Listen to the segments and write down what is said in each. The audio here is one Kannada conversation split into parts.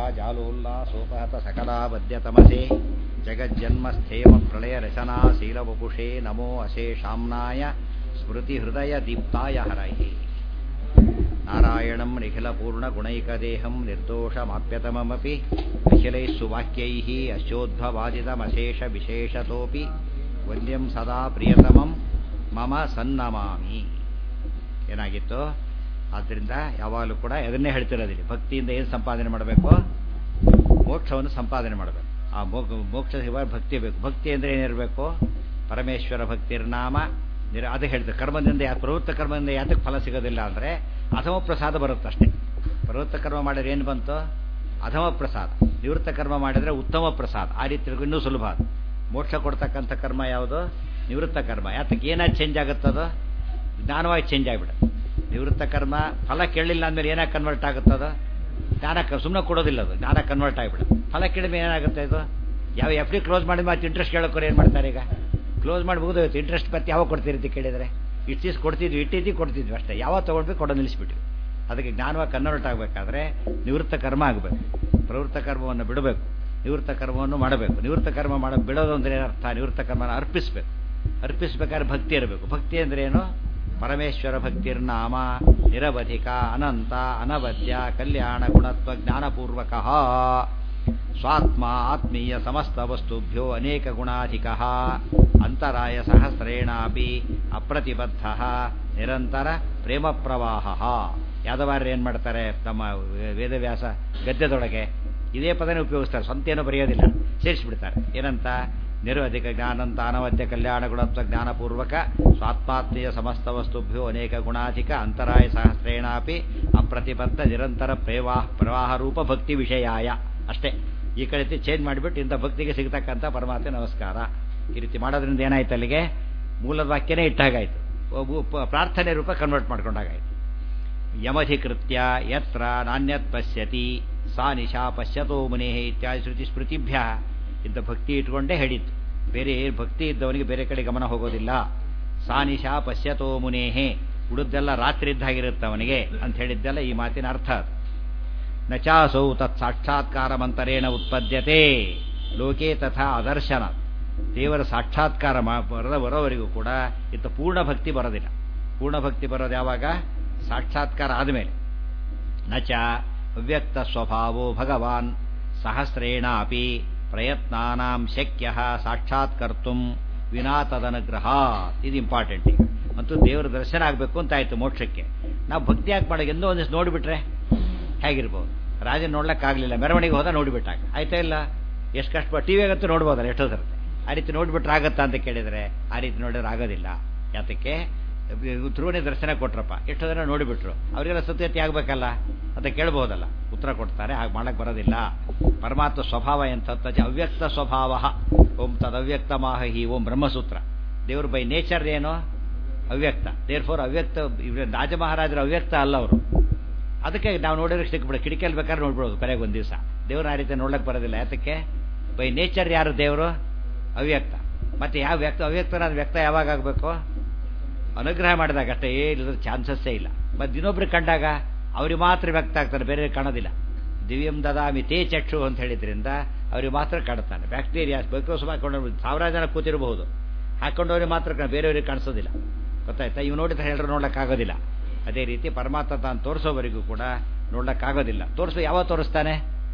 ಜಾಲೋಲ್ಲಾಸೋಪಹತ ಸಕಲಾಬದ್ಯತಮಸೆ ಜಗಜ್ಜನ್ಮಸ್ಥೇಮ ಪ್ರಳಯರಚನಾ ಶೀಲವಪುಷೇ ನಮೋ ಅಶೇಷಾಮ್ನಾಯ ಸ್ಮೃತಿಹೃದಯದೀಪ್ತಾಯ ಹರಯೇ ನಾರಾಯಣಂ ನಿಖಿಲಪೂರ್ಣಗುಣೈಕದೇಹಂ ನಿರ್ದೋಷಮಾಪ್ಯತಮಮಪಿ ಅಖಿಲೈಃ ಸುವಾಕ್ಯೈಃ ಅಸ್ಯೋದ್ಭವಾದಿತಮಶೇಷವಿಶೇಷತೋಪಿ ವಂದ್ಯಂ ಸದಾ ಪ್ರಿಯತಮಂ ಮಮ ಸನ್ನಮಾಮಿ. ಏನಾಗಿತ್ತು? ಆದ್ದರಿಂದ ಯಾವಾಗಲೂ ಕೂಡ ಅದನ್ನೇ ಹೇಳ್ತಿರೋದಿಲ್ಲ. ಭಕ್ತಿಯಿಂದ ಏನು ಸಂಪಾದನೆ ಮಾಡಬೇಕು? ಮೋಕ್ಷವನ್ನು ಸಂಪಾದನೆ ಮಾಡಬೇಕು. ಆ ಮೋಕ್ಷ ಭಕ್ತಿ ಬೇಕು. ಭಕ್ತಿ ಅಂದರೆ ಏನಿರಬೇಕು? ಪರಮೇಶ್ವರ ಭಕ್ತಿರ್ನಾಮ ಅದು ಹೇಳ್ತಾರೆ. ಕರ್ಮದಿಂದ ಪ್ರವೃತ್ತ ಕರ್ಮದಿಂದ ಯಾತಕ್ಕೆ ಫಲ ಸಿಗೋದಿಲ್ಲ ಅಂದರೆ ಅಧಮ ಪ್ರಸಾದ ಬರುತ್ತಷ್ಟೇ. ಪ್ರವೃತ್ತ ಕರ್ಮ ಮಾಡಿದ್ರೆ ಏನು ಬಂತು? ಅಧಮ ಪ್ರಸಾದ. ನಿವೃತ್ತ ಕರ್ಮ ಮಾಡಿದರೆ ಉತ್ತಮ ಪ್ರಸಾದ. ಆ ರೀತಿ ಇನ್ನೂ ಸುಲಭ. ಅದು ಮೋಕ್ಷ ಕೊಡ್ತಕ್ಕಂಥ ಕರ್ಮ ಯಾವುದು? ನಿವೃತ್ತ ಕರ್ಮ. ಯಾತಕ್ಕೆ ಏನಾಗಿ ಚೇಂಜ್ ಆಗುತ್ತದೋ? ಜ್ಞಾನವಾಗಿ ಚೇಂಜ್ ಆಗಿಬಿಡುತ್ತೆ. ನಿವೃತ್ತ ಕರ್ಮ ಫಲ ಕೇಳಲಿಲ್ಲ ಅಂದಮೇಲೆ ಏನಾಗಿ ಕನ್ವರ್ಟ್ ಆಗುತ್ತದೋ? ಜ್ಞಾನ ಸುಮ್ಮನೆ ಕೊಡೋದಿಲ್ಲ, ಅದು ಜ್ಞಾನ ಕನ್ವರ್ಟ್ ಆಗಿಬಿಡುತ್ತೆ. ಫಲ ಕೇಳಿದ್ರೆ ಏನಾಗುತ್ತೆ? ಇದು ಯಾವ ಎಫ್ ಡಿ ಕ್ಲೋಸ್ ಮಾಡಿದ ಮತ್ತೆ ಇಂಟ್ರೆಸ್ಟ್ ಕೇಳೋಕ್ಕೋರು ಏನು ಮಾಡ್ತಾರೆ? ಈಗ ಕ್ಲೋಸ್ ಮಾಡಿ ಮುಗಿದೋಯ್ತು. ಇಂಟ್ರೆಸ್ಟ್ ಮತ್ತೆ ಯಾವಾಗ ಕೊಡ್ತೀರಿ ಕೇಳಿದರೆ ಇಷ್ಟಿಸ್ ಕೊಡ್ತಿದ್ವಿ, ಕೊಡ್ತಿದ್ವಿ ಅಷ್ಟೇ. ಯಾವಾಗ ತೊಗೊಂಡ್ಬೇಕು ಕೊಡೋ ನಿಲ್ಲಿಸ್ಬಿಟ್ವಿ. ಅದಕ್ಕೆ ಜ್ಞಾನವಾಗಿ ಕನ್ವರ್ಟ್ ಆಗಬೇಕಾದ್ರೆ ನಿವೃತ್ತ ಕರ್ಮ ಆಗಬೇಕು. ಪ್ರವೃತ್ತ ಕರ್ಮವನ್ನು ಬಿಡಬೇಕು, ನಿವೃತ್ತ ಕರ್ಮವನ್ನು ಮಾಡಬೇಕು. ನಿವೃತ್ತ ಕರ್ಮ ಬಿಡೋದು ಅಂದರೆ ಏನರ್ಥ? ನಿವೃತ್ತ ಕರ್ಮನ ಅರ್ಪಿಸಬೇಕು. ಅರ್ಪಿಸಬೇಕಾದ್ರೆ ಭಕ್ತಿ ಇರಬೇಕು. ಭಕ್ತಿ ಅಂದರೆ ಏನು? ಪರಮೇಶ್ವರ ಭಕ್ತಿರ್ನಾಮ ನಿರವಧಿಕ ಅನಂತ ಅನವದ್ಯ ಕಲ್ಯಾಣ ಗುಣತ್ವ ಜ್ಞಾನಪೂರ್ವಕ ಸ್ವಾತ್ಮ ಆತ್ಮೀಯ ಸಮಸ್ತ ವಸ್ತುಭ್ಯೋ ಅನೇಕ ಗುಣಾಧಿಕ ಅಂತರಾಯ ಸಹಸ್ರೇಣಾಪಿ ಅಪ್ರತಿಬದ್ಧ ನಿರಂತರ ಪ್ರೇಮ ಪ್ರವಾಹ. ಯಾದವಾರ್ಯರು ಏನು ಮಾಡ್ತಾರೆ? ತಮ್ಮ ವೇದವ್ಯಾಸ ಗದ್ಯದೊಳಗೆ ಇದೇ ಪದನೇ ಉಪಯೋಗಿಸ್ತಾರೆ. ಸ್ವಂತ ಏನೂ ಬರೆಯೋದಿಲ್ಲ, ಸೇರಿಸಿಬಿಡ್ತಾರೆ. ಏನಂತ? ನಿರವಧಿಕ ಜ್ಞಾನಂತ ಅನವದ್ಯ ಕಲ್ಯಾಣ ಗುಣತ್ವ ಜ್ಞಾನಪೂರ್ವಕ ಸ್ವಾತ್ಮಾತ್ಮೀಯ ಸಮಸ್ತ ವಸ್ತುಭ್ಯೋ ಅನೇಕ ಗುಣಾಧಿಕ ಅಂತರಾಯ ಸಹಸ್ರೇಣಾಪಿ ಅಪ್ರತಿಬದ್ಧ ನಿರಂತರ ಪ್ರವಾಹ ರೂಪ ಭಕ್ತಿ ವಿಷಯಾಯ. ಅಷ್ಟೇ. ಈ ಕಡೆ ಚೇಂಜ್ ಮಾಡಿಬಿಟ್ಟು ಇಂಥ ಭಕ್ತಿಗೆ ಸಿಗ್ತಕ್ಕಂಥ ಪರಮಾತ್ಮ ನಮಸ್ಕಾರ. ಈ ರೀತಿ ಮಾಡೋದ್ರಿಂದ ಏನಾಯ್ತು? ಅಲ್ಲಿಗೆ ಮೂಲದ ವಾಕ್ಯನೇ ಇಟ್ಟಾಗಾಯ್ತು. ಪ್ರಾರ್ಥನೆ ರೂಪ ಕನ್ವರ್ಟ್ ಮಾಡ್ಕೊಂಡಾಗಾಯ್ತು. ಯಮಧಿಕೃತ್ಯ ಯತ್ರ ನಾಣ್ಯತ್ ಪಶ್ಯತಿ ಸಾ ನಿಶಾ ಪಶ್ಯತೋ ಮುನೇ ಇತ್ಯಾದಿ ಶ್ರುತಿ ಸ್ಮೃತಿಭ್ಯ. ಇಂಥ ಭಕ್ತಿ ಇಟ್ಕೊಂಡೇ ಹೇಳಿದ್ದು. ಬೇರೆ ಭಕ್ತಿ ಇದ್ದವನಿಗೆ ಬೇರೆ ಕಡೆ ಗಮನ ಹೋಗೋದಿಲ್ಲ. ಸಾ ನಿಶಾ ಪಶ್ಯತೋ ಮುನೇಹೇ, ಉಳಿದೆಲ್ಲ ರಾತ್ರಿ ಇದ್ದಾಗಿರುತ್ತೆ ಅವನಿಗೆ ಅಂತ ಹೇಳಿದ್ದೆಲ್ಲ ಈ ಮಾತಿನ ಅರ್ಥ. ನಚಾಸೌ ತತ್ ಸಾಕ್ಷಾತ್ಕಾರ ಮಂತರೇಣ ಉತ್ಪದ್ಯತೆ ಲೋಕೆ ತಥಾ ಅದರ್ಶನ. ದೇವರ ಸಾಕ್ಷಾತ್ಕಾರ ಬರೋವರೆಗೂ ಕೂಡ ಇತ್ತು ಪೂರ್ಣ ಭಕ್ತಿ ಬರೋದಿಲ್ಲ. ಪೂರ್ಣ ಭಕ್ತಿ ಬರೋದು ಯಾವಾಗ? ಸಾಕ್ಷಾತ್ಕಾರ ಆದಮೇಲೆ. ನಚ ಅವ್ಯಕ್ತ ಸ್ವಭಾವೋ ಭಗವಾನ್ ಸಹಸ್ರೇಣಾಪಿ ಪ್ರಯತ್ನಾನಾಂ ಶಕ್ಯ ಸಾಕ್ಷಾತ್ಕರ್ತು ವಿನಾ ತದನುಗ್ರಹ. ಇದು ಇಂಪಾರ್ಟೆಂಟ್. ಈಗ ಮತ್ತು ದೇವರ ದರ್ಶನ ಆಗಬೇಕು ಅಂತ ಆಯಿತು ಮೋಕ್ಷಕ್ಕೆ. ನಾವು ಭಕ್ತಿ ಯಾಕೆ ಮಾಡೋದು? ಎಂದೋ ಒಂದಿಷ್ಟು ನೋಡಿಬಿಟ್ರೆ ಹೇಗಿರ್ಬೋದು? ರಾಜನ ನೋಡ್ಲಿಕ್ಕಾಗಲಿಲ್ಲ, ಮೆರವಣಿಗೆ ಹೋದ ನೋಡಿಬಿಟ್ಟಾಗ ಆಯ್ತಾ ಇಲ್ಲ? ಎಷ್ಟು ಕಷ್ಟ. ಟಿ ವಿಯಾಗಂತೂ ನೋಡ್ಬೋದಲ್ಲ ಎಷ್ಟೋ ಥರತೆ. ಆ ರೀತಿ ನೋಡಿಬಿಟ್ರೆ ಆಗತ್ತಾ ಅಂತ ಕೇಳಿದರೆ ಆ ರೀತಿ ನೋಡಿದ್ರೆ ಆಗೋದಿಲ್ಲ. ಯಾತಕ್ಕೆ? ಧ್ರುವನೇ ದರ್ಶನ ಕೊಟ್ರಪ್ಪ, ಎಷ್ಟೋ ಜನ ನೋಡಿಬಿಟ್ರು, ಅವರಿಗೆಲ್ಲ ಸತ್ಯತೆ ಆಗಬೇಕಲ್ಲ ಅಂತ ಕೇಳ್ಬೋದಲ್ಲ. ಉತ್ತರ ಕೊಡ್ತಾರೆ. ಹಾಗೆ ಮಾಡಕ್ಕೆ ಬರೋದಿಲ್ಲ. ಪರಮಾತ್ಮ ಸ್ವಭಾವ ಎಂಥದ್ದು? ಅವ್ಯಕ್ತ ಸ್ವಭಾವ. ಓಂ ತದವ್ಯಕ್ತ ಮಾಹಿ ಓಂ ಬ್ರಹ್ಮಸೂತ್ರ. ದೇವರು ಬೈ ನೇಚರ್ ಏನು? ಅವ್ಯಕ್ತ. ದೇರ್ ಫೋರ್ ಅವ್ಯಕ್ತ. ರಾಜ ಮಹಾರಾಜರು ಅವ್ಯಕ್ತ ಅಲ್ಲ ಅವರು. ಅದಕ್ಕೆ ನಾವು ನೋಡಿದ್ರೆ ಸಿಕ್ಬಿಡೋದು. ಕಿಟಕಿಯಲ್ಲಿ ಬೇಕಾದ್ರೆ ನೋಡ್ಬಿಡೋದು ಕೊನೆಗೆ ಒಂದು ದಿವಸ. ದೇವ್ರ ಆ ರೀತಿ ನೋಡ್ಲಿಕ್ಕೆ ಬರೋದಿಲ್ಲ. ಯಾತಕ್ಕೆ? ಬೈ ನೇಚರ್ ಯಾರು ದೇವರು? ಅವ್ಯಕ್ತ. ಮತ್ತೆ ಯಾವ ವ್ಯಕ್ತ? ಅವ್ಯಕ್ತನಾದ ವ್ಯಕ್ತ ಯಾವಾಗ ಆಗಬೇಕು? ಅನುಗ್ರಹ ಮಾಡಿದಾಗ ಅಷ್ಟೇ. ಏನಿಲ್ಲ ಚಾನ್ಸಸ್ಸೇ ಇಲ್ಲ. ಮತ್ತು ಇನ್ನೊಬ್ರಿಗೆ ಕಂಡಾಗ ಅವ್ರಿಗೆ ಮಾತ್ರ ವ್ಯಕ್ತ ಆಗ್ತಾರೆ, ಬೇರೆ ಕಾಣೋದಿಲ್ಲ. ದಿವ್ಯಂ ದದಾಮಿ ತೇ ಚಕ್ಷು ಅಂತ ಹೇಳಿದ್ರಿಂದ ಅವ್ರಿಗೆ ಮಾತ್ರ ಕಾಣುತ್ತಾನೆ. ಬ್ಯಾಕ್ಟೀರಿಯಾ ಮೈಕ್ರೋಸ್ಕೋಪ್ ಹಾಕೊಂಡು 1000 ಜನ ಕೂತಿರಬಹುದು, ಹಾಕೊಂಡವ್ರಿಗೆ ಮಾತ್ರ ಬೇರೆಯವ್ರಿಗೆ ಕಾಣಿಸೋದಿಲ್ಲ. ಗೊತ್ತಾಯ್ತಾ? ಇವು ನೋಡಿದ್ರೆ ಎಲ್ಲರೂ ನೋಡ್ಲಿಕ್ಕಾಗೋದಿಲ್ಲ. ಅದೇ ರೀತಿ ಪರಮಾತ್ಮ ತಾನು ತೋರಿಸೋವರೆಗೂ ಕೂಡ ನೋಡ್ಲಿಕ್ಕಾಗೋದಿಲ್ಲ. ಯಾವಾಗ ತೋರಿಸ್ತಾನೆ?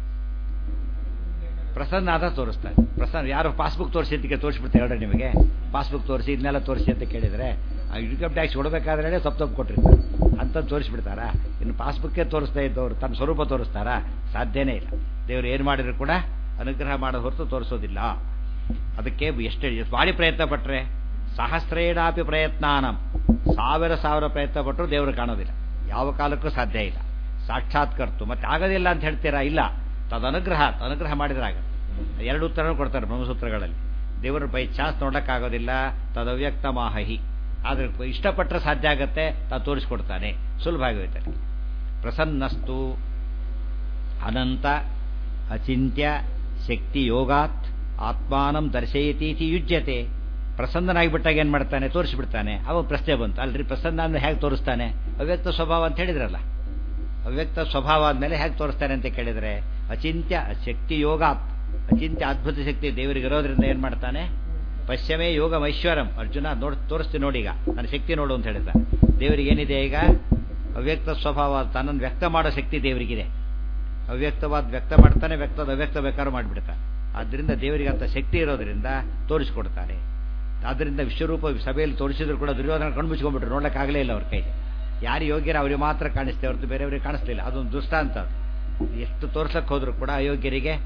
ಪ್ರಸನ್ನ ಆದ ತೋರಿಸ್ತಾನೆ. ಪ್ರಸನ್ನ ಯಾರು ಪಾಸ್ಬುಕ್ ತೋರಿಸಿ ಅಂತ ತೋರಿಸ್ಬಿಡ್ತಾರೆ ಹೇಳ್ರಿ ನಿಮಗೆ. ಪಾಸ್ಬುಕ್ ತೋರಿಸಿ ಇದನ್ನೆಲ್ಲ ತೋರಿಸಿ ಅಂತ ಕೇಳಿದರೆ ಇನ್ಕಮ್ ಟ್ಯಾಕ್ಸ್ ಕೊಡಬೇಕಾದ್ರೆ ತಪ್ಪು ಕೊಟ್ಟಿರ್ತಾರೆ ಅಂಥದ್ದು ತೋರಿಸ್ಬಿಡ್ತಾರಾ? ಇನ್ನು ಪಾಸ್ಬುಕ್ಕೇ ತೋರಿಸ್ತಾ ಇದ್ದವರು ತನ್ನ ಸ್ವರೂಪ ತೋರಿಸ್ತಾರಾ? ಸಾಧ್ಯನೇ ಇಲ್ಲ. ದೇವರು ಏನು ಮಾಡಿದ್ರು ಕೂಡ ಅನುಗ್ರಹ ಮಾಡೋದು ಹೊರತು ತೋರಿಸೋದಿಲ್ಲ. ಅದಕ್ಕೆ ಎಷ್ಟು ಭಾರಿ ಪ್ರಯತ್ನ ಪಟ್ಟರೆ, ಸಹಸ್ರೇಣಾಪಿ ಪ್ರಯತ್ನಾನಂ, ಸಾವಿರ ಪ್ರಯತ್ನ ಪಟ್ಟರು ದೇವರು ಕಾಣೋದಿಲ್ಲ. ಯಾವ ಕಾಲಕ್ಕೂ ಸಾಧ್ಯ ಇಲ್ಲ. ಸಾಕ್ಷಾತ್ಕರ್ತು. ಮತ್ತೆ ಆಗೋದಿಲ್ಲ ಅಂತ ಹೇಳ್ತೀರಾ? ಇಲ್ಲ. ಅನುಗ್ರಹ ಮಾಡಿದ್ರೆ ಆಗ. ಎರಡು ಉತ್ತರನೂ ಕೊಡ್ತಾರೆ ಬ್ರಹ್ಮಸೂತ್ರಗಳಲ್ಲಿ. ದೇವರು ಬೈ ಚಾನ್ಸ್ ನೋಡೋಕ್ಕಾಗೋದಿಲ್ಲ. ತದವ್ಯಕ್ತ ಮಾಹಿ. ಆದರೆ ಇಷ್ಟಪಟ್ಟರೆ ಸಾಧ್ಯ ಆಗತ್ತೆ. ತಾನು ತೋರಿಸ್ಕೊಡ್ತಾನೆ. ಸುಲಭ ಆಗೋಯ್ತೆ. ಪ್ರಸನ್ನಸ್ತು ಅನಂತ ಅಚಿಂತ್ಯ ಶಕ್ತಿ ಯೋಗಾತ್ ಆತ್ಮಾನಂ ದರ್ಶಯತೀತಿ ಯುಜ್ಯತೆ. ಪ್ರಸನ್ನನಾಗಿಬಿಟ್ಟಾಗ ಏನು ಮಾಡ್ತಾನೆ? ತೋರಿಸ್ಬಿಡ್ತಾನೆ. ಅವಾಗ ಪ್ರಶ್ನೆ ಬಂತು, ಅಲ್ರಿ ಪ್ರಸನ್ನ ಅಂದ್ರೆ ಹೇಗೆ ತೋರಿಸ್ತಾನೆ? ಅವ್ಯಕ್ತ ಸ್ವಭಾವ ಅಂತ ಹೇಳಿದ್ರಲ್ಲ. ಅವ್ಯಕ್ತ ಸ್ವಭಾವ ಆದಮೇಲೆ ಹೇಗೆ ತೋರಿಸ್ತಾನೆ ಅಂತ ಕೇಳಿದರೆ ಅಚಿಂತ್ಯ ಶಕ್ತಿ ಯೋಗಾತ್, ಅಚಿಂತ್ಯ ಅದ್ಭುತ ಶಕ್ತಿ ದೇವರಿಗೆ ಇರೋದ್ರಿಂದ ಏನು ಮಾಡ್ತಾನೆ, ಪಶ್ಚಿಮೇ ಯೋಗಮೈಶ್ವರಂ. ಅರ್ಜುನ ತೋರಿಸ್ತೀನಿ ನೋಡಿ, ಈಗ ನನ್ನ ಶಕ್ತಿ ನೋಡು ಅಂತ ಹೇಳಿದ. ದೇವರಿಗೆ ಏನಿದೆ ಈಗ? ಅವ್ಯಕ್ತ ಸ್ವಭಾವ, ತನ್ನನ್ನು ವ್ಯಕ್ತ ಮಾಡೋ ಶಕ್ತಿ ದೇವರಿಗಿದೆ. ಅವ್ಯಕ್ತವಾದ ವ್ಯಕ್ತ ಮಾಡ್ತಾನೆ, ವ್ಯಕ್ತದ ಅವ್ಯಕ್ತ ಬೇಕಾದ್ರೂ ಮಾಡಿಬಿಡ್ತಾನೆ. ಆದ್ದರಿಂದ ದೇವರಿಗೆ ಅಂತ ಶಕ್ತಿ ಇರೋದ್ರಿಂದ ತೋರಿಸ್ಕೊಡ್ತಾನೆ. ಆದ್ದರಿಂದ ವಿಶ್ವರೂಪ ಸಭೆಯಲ್ಲಿ ತೋರಿಸಿದ್ರು ಕೂಡ ದುರ್ಯೋಧನ ಕಣ್ಮುಚ್ಕೊಂಡ್ಬಿಟ್ರು, ನೋಡೋಕ್ಕಾಗಲೇ ಇಲ್ಲ ಅವ್ರ ಕೈಗೆ. ಯಾರು ಯೋಗ್ಯರ ಅವ್ರಿಗೆ ಮಾತ್ರ ಕಾಣಿಸ್ತೇವೆ ಹೊರತು ಬೇರೆಯವ್ರಿಗೆ ಕಾಣಿಸ್ಲಿಲ್ಲ. ಅದೊಂದು ದೃಷ್ಟಾಂತ. ಎಷ್ಟು ತೋರ್ಸಕ್ಕೆ ಹೋದ್ರು ಕೂಡ ಅಯೋಗ್ಯರಿಗೆ,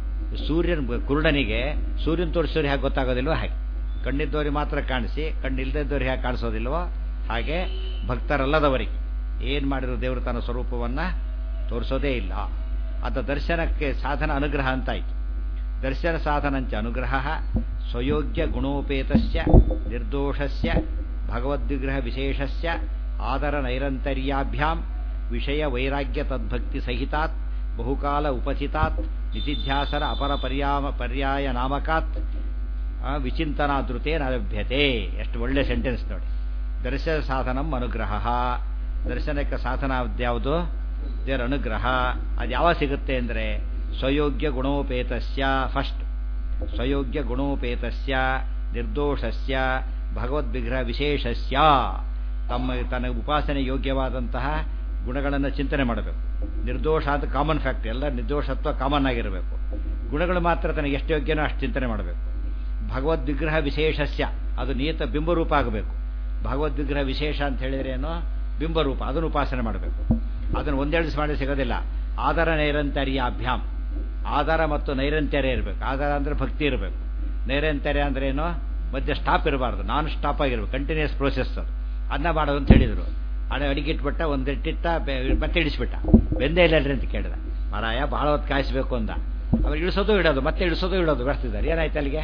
ಕುರುಡನಿಗೆ ಸೂರ್ಯನ ತೋರಿಸೋರು ಹೇಗೆ ಗೊತ್ತಾಗೋದಿಲ್ವೋ ಹಾಗೆ, ಕಣ್ಣಿದ್ದವ್ರಿಗೆ ಮಾತ್ರ ಕಾಣಿಸಿ ಕಣ್ಣಿಲ್ದಿದ್ದವ್ರಿಗೆ ಹೇಗೆ ಕಾಣಿಸೋದಿಲ್ವೋ ಹಾಗೆ ಭಕ್ತರಲ್ಲದವರಿಗೆ ಏನು ಮಾಡಿದ್ರು ದೇವರು ತನ್ನ ಸ್ವರೂಪವನ್ನು ತೋರಿಸೋದೇ ಇಲ್ಲ. ಅದ ದರ್ಶನಕ್ಕೆ ಸಾಧನ ಅನುಗ್ರಹ ಅಂತಾಯಿತು. ದರ್ಶನ ಸಾಧನಂಚ ಅನುಗ್ರಹ ಸ್ವಯೋಗ್ಯ ಗುಣೋಪೇತಸ್ಯ ನಿರ್ದೋಷಸ್ಯ ಭಗವದ್ವಿಗ್ರಹ ವಿಶೇಷಸ್ಯ ಆದರ ನೈರಂತರ್ಯಾಭ್ಯಾಂ ವಿಷಯ ವೈರಾಗ್ಯ ತದ್ಭಕ್ತಿ ಸಹಿತಾತ್ ಬಹುಕಾಲ ಉಪಚಿತಾತ್ ನಿತಿಧ್ಯಾಸರ ಅಪರ ಪರ್ಯಾಯ ನಾಮಕಾತ್ ವಿಚಿಂತನಾದೃತೇನ ಲಭ್ಯತೆ. ಎಷ್ಟು ಒಳ್ಳೆ ಸೆಂಟೆನ್ಸ್ ನೋಡಿ. ದರ್ಶನ ಸಾಧನಂ ಅನುಗ್ರಹ. ದರ್ಶನಕ್ಕೆ ಸಾಧನ ಯಾವುದು? ದೇವರ ಅನುಗ್ರಹ. ಅದು ಯಾವಾಗ ಸಿಗುತ್ತೆ ಅಂದರೆ ಸ್ವಯೋಗ್ಯ ಗುಣೋಪೇತಸ್ಯ, ಫಸ್ಟ್ ಸ್ವಯೋಗ್ಯ ಗುಣೋಪೇತಸ್ಯ ನಿರ್ದೋಷಸ್ಯ ಭಗವದ್ವಿಗ್ರಹ ವಿಶೇಷಸ್ಯ. ತನ್ನ ಉಪಾಸನೆ ಯೋಗ್ಯವಾದಂತಹ ಗುಣಗಳನ್ನು ಚಿಂತನೆ ಮಾಡಬೇಕು. ನಿರ್ದೋಷ ಅಂತ ಕಾಮನ್ ಫ್ಯಾಕ್ಟ್, ಎಲ್ಲ ನಿರ್ದೋಷತ್ವ ಕಾಮನ್ ಆಗಿರಬೇಕು. ಗುಣಗಳು ಮಾತ್ರ ತನಗೆ ಎಷ್ಟು ಯೋಗ್ಯನೋ ಅಷ್ಟು ಚಿಂತನೆ ಮಾಡಬೇಕು. ಭಗವದ್ವಿಗ್ರಹ ವಿಶೇಷಸ್ಯ, ಅದು ನಿಯತ ಬಿಂಬರೂಪ ಆಗಬೇಕು. ಭಗವದ್ವಿಗ್ರಹ ವಿಶೇಷ ಅಂತ ಹೇಳಿದ್ರೆ ಏನೋ ಬಿಂಬರೂಪ, ಅದನ್ನು ಉಪಾಸನೆ ಮಾಡಬೇಕು. ಅದನ್ನು ಒಂದೆರಡು ದಿವಸ ಮಾಡಿ ಸಿಗೋದಿಲ್ಲ. ಆಧಾರ ನೈರಂತರ್ಯಾಭ್ಯಾಮ್, ಆಧಾರ ಮತ್ತು ನೈರಂತರ್ಯ ಇರಬೇಕು. ಆಧಾರ ಅಂದರೆ ಭಕ್ತಿ ಇರಬೇಕು. ನೈರಂತರ್ಯ ಅಂದ್ರೆ ಏನೋ ಮಧ್ಯೆ ಸ್ಟಾಪ್ ಇರಬಾರ್ದು, ನಾನ್ ಸ್ಟಾಪ್ ಆಗಿರ್ಬೇಕು, ಕಂಟಿನ್ಯೂಸ್ ಪ್ರೋಸೆಸ್. ಅದು ಅನ್ನ ಮಾಡೋದು ಅಂತ ಹೇಳಿದರು. ಅಡಿಗಿಟ್ಬಿಟ್ಟ, ಒಂದಿಟ್ಟಿಟ್ಟ, ಮತ್ತೆ ಇಡಿಸ್ಬಿಟ್ಟ. ಬೆಂದೇ ಇಲ್ಲಲ್ರಿ ಅಂತ ಕೇಳಿದ. ಮಾರಾಯ ಭಾಳ ಹೊತ್ತು ಕಾಯಿಸ್ಬೇಕು ಅಂದ. ಅವ್ರು ಇಳಿಸೋದು ಇಡೋದು, ಮತ್ತೆ ಇಳಿಸೋದು ಇಡೋದು ಬರ್ತಿದ್ದಾರೆ. ಏನಾಯ್ತು ಅಲ್ಲಿಗೆ?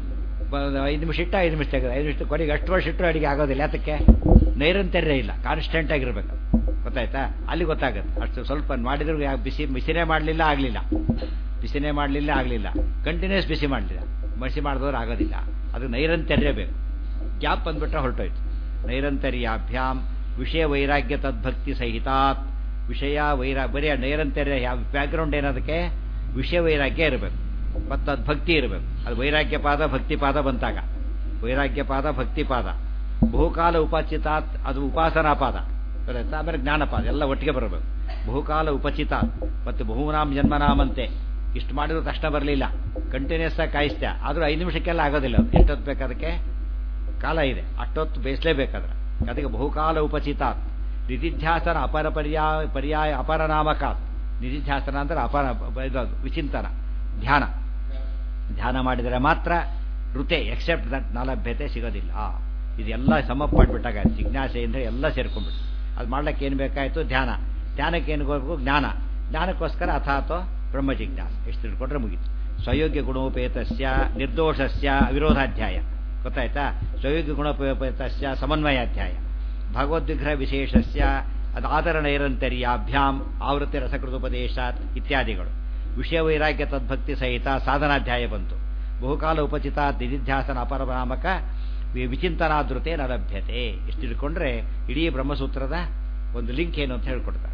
5 ನಿಮಿಷ ಇಟ್ಟ, 5 ನಿಮಿಷ ತೆಗೆದ, 5 ನಿಮಿಷ ಕೊನೆಗೆ ಅಷ್ಟು ವರ್ಷ ಇಟ್ಟರು ಅಡಿಗೆ ಆಗೋದಿಲ್ಲ. ಯಾತಕ್ಕೆ? ನೈರಂತರ್ಯ ಇಲ್ಲ, ಕಾನ್ಸ್ಟೆಂಟ್ ಆಗಿರ್ಬೇಕು. ಗೊತ್ತಾಯ್ತಾ? ಅಲ್ಲಿ ಗೊತ್ತಾಗುತ್ತೆ. ಅಷ್ಟು ಸ್ವಲ್ಪ ಮಾಡಿದ್ರು ಬಿಸಿನೇ ಮಾಡಲಿಲ್ಲ, ಆಗಲಿಲ್ಲ. ಬಿಸಿನೇ ಮಾಡಲಿಲ್ಲ, ಆಗಲಿಲ್ಲ. ಕಂಟಿನ್ಯೂಸ್ ಬಿಸಿ ಮಾಡಲಿಲ್ಲ, ಬಿಸಿ ಮಾಡಿದವ್ರು ಆಗೋದಿಲ್ಲ. ಅದು ನೈರಂತರ್ಯ ಬೇಕು. ಗ್ಯಾಪ್ ಬಂದ್ಬಿಟ್ರೆ ಹೊರಟೋಯ್ತು. ನೈರಂತರ್ಯಾಭ್ಯಾಮ್ ವಿಷಯ ವೈರಾಗ್ಯ ತದ್ಭಕ್ತಿ ಸಹಿತಾತ್. ವಿಷಯ ಬರೀ ನೈರಂತರ್ಯ ಬ್ಯಾಕ್ಗ್ರೌಂಡ್ ಏನದಕ್ಕೆ? ವಿಷಯ ವೈರಾಗ್ಯ ಇರಬೇಕು ಮತ್ತು ಅದು ಭಕ್ತಿ ಇರಬೇಕು. ಅದು ವೈರಾಗ್ಯ ಪಾದ ಭಕ್ತಿ ಪಾದ ಬಂತಾಗ, ವೈರಾಗ್ಯ ಪಾದ ಭಕ್ತಿ ಪಾದ. ಬಹುಕಾಲ ಉಪಚಿತಾತ್, ಅದು ಉಪಾಸನಾ ಪಾದ. ಗೊತ್ತಾಯ್ತಾ? ಆಮೇಲೆ ಜ್ಞಾನಪಾದ, ಎಲ್ಲ ಒಟ್ಟಿಗೆ ಬರಬೇಕು. ಬಹುಕಾಲ ಉಪಚಿತಾತ್ ಮತ್ತು ಬಹುನಾಮ್ ಜನ್ಮನಾಮಂತೆ. ಇಷ್ಟು ಮಾಡಿದ್ರು ತಕ್ಷಣ ಬರಲಿಲ್ಲ, ಕಂಟಿನ್ಯೂಸ್ ಆಗಿ ಕಾಯಿಸ್ತೆ. ಆದರೂ 5 ನಿಮಿಷಕ್ಕೆಲ್ಲ ಆಗೋದಿಲ್ಲ. ಎಷ್ಟೊತ್ತು ಬೇಕು ಅದಕ್ಕೆ? ಕಾಲ ಇದೆ, ಅಷ್ಟೊತ್ತು ಬೇಯಿಸಲೇಬೇಕಾದ್ರೆ. ಅದಕ್ಕೆ ಬಹುಕಾಲ ಉಪಚಿತಾತ್. ನಿಧಿಧ್ಯಾಸನ ಪರ್ಯಾಯ ಅಪರನಾಮಕಾತ್. ನಿಧಿಧ್ಯಾಸನ ಅಂದರೆ ಇದು ವಿಚಿಂತನ, ಧ್ಯಾನ. ಧ್ಯಾನ ಮಾಡಿದರೆ ಮಾತ್ರ ಋತೆ, ಎಕ್ಸೆಪ್ಟ್ ದಟ್ ನಾಲಭ್ಯತೆ ಸಿಗೋದಿಲ್ಲ. ಇದೆಲ್ಲ ಸಮಪ್ ಮಾಡಿಬಿಟ್ಟಾಗ ಜಿಜ್ಞಾಸೆಯಿಂದ ಎಲ್ಲ ಸೇರ್ಕೊಂಡ್ಬಿಟ್ಟು. ಅದು ಮಾಡ್ಲಿಕ್ಕೆ ಏನು ಬೇಕಾಯಿತು? ಧ್ಯಾನ. ಧ್ಯಾನಕ್ಕೆ ಏನು ಬೇಕು? ಜ್ಞಾನ. ಜ್ಞಾನಕ್ಕೋಸ್ಕರ ಅಥಾತೋ ಬ್ರಹ್ಮ ಜಿಜ್ಞಾಸ. ಎಷ್ಟು ತಿಳ್ಕೊಂಡ್ರೆ ಮುಗೀತು. ಸ್ವಯೋಗ್ಯ ಗುಣೋಪೇತಸ್ಯ ನಿರ್ದೋಷಸ್ಯ ವಿರೋಧಾಧ್ಯಾಯ. ಗೊತ್ತಾಯ್ತಾ? ಸ್ವಯೋಗ್ಯ ಗುಣೋಪೇತಸ್ಯ ಸಮನ್ವಯಾಧ್ಯಾಯ. ಭಗವದ್ವಿಗ್ರಹ ವಿಶೇಷಸ್ಯ ಅದು ಆದರ ನೈರಂತರ್ಯಾಭ್ಯಾಮ್ ಆವೃತ್ತಿ ರಸಕೃತೋಪದೇಶಾತ್ ಇತ್ಯಾದಿಗಳು. ವಿಷಯ ವೈರಾಗ್ಯ ತದ್ಭಕ್ತಿ ಸಹಿತ ಸಾಧನಾಧ್ಯಾಯ ಬಂತು. ಬಹುಕಾಲ ಉಪಚಿತ ನಿಧಿಧ್ಯಾಸನ ಅಪರನಾಮಕ ವಿಚಿಂತನಾದೃತೆ ನ ಲಭ್ಯತೆ. ಇಷ್ಟು ತಿಳ್ಕೊಂಡ್ರೆ ಇಡೀ ಬ್ರಹ್ಮಸೂತ್ರದ ಒಂದು ಲಿಂಕ್ ಏನು ಅಂತ ಹೇಳ್ಕೊಡ್ತಾರೆ.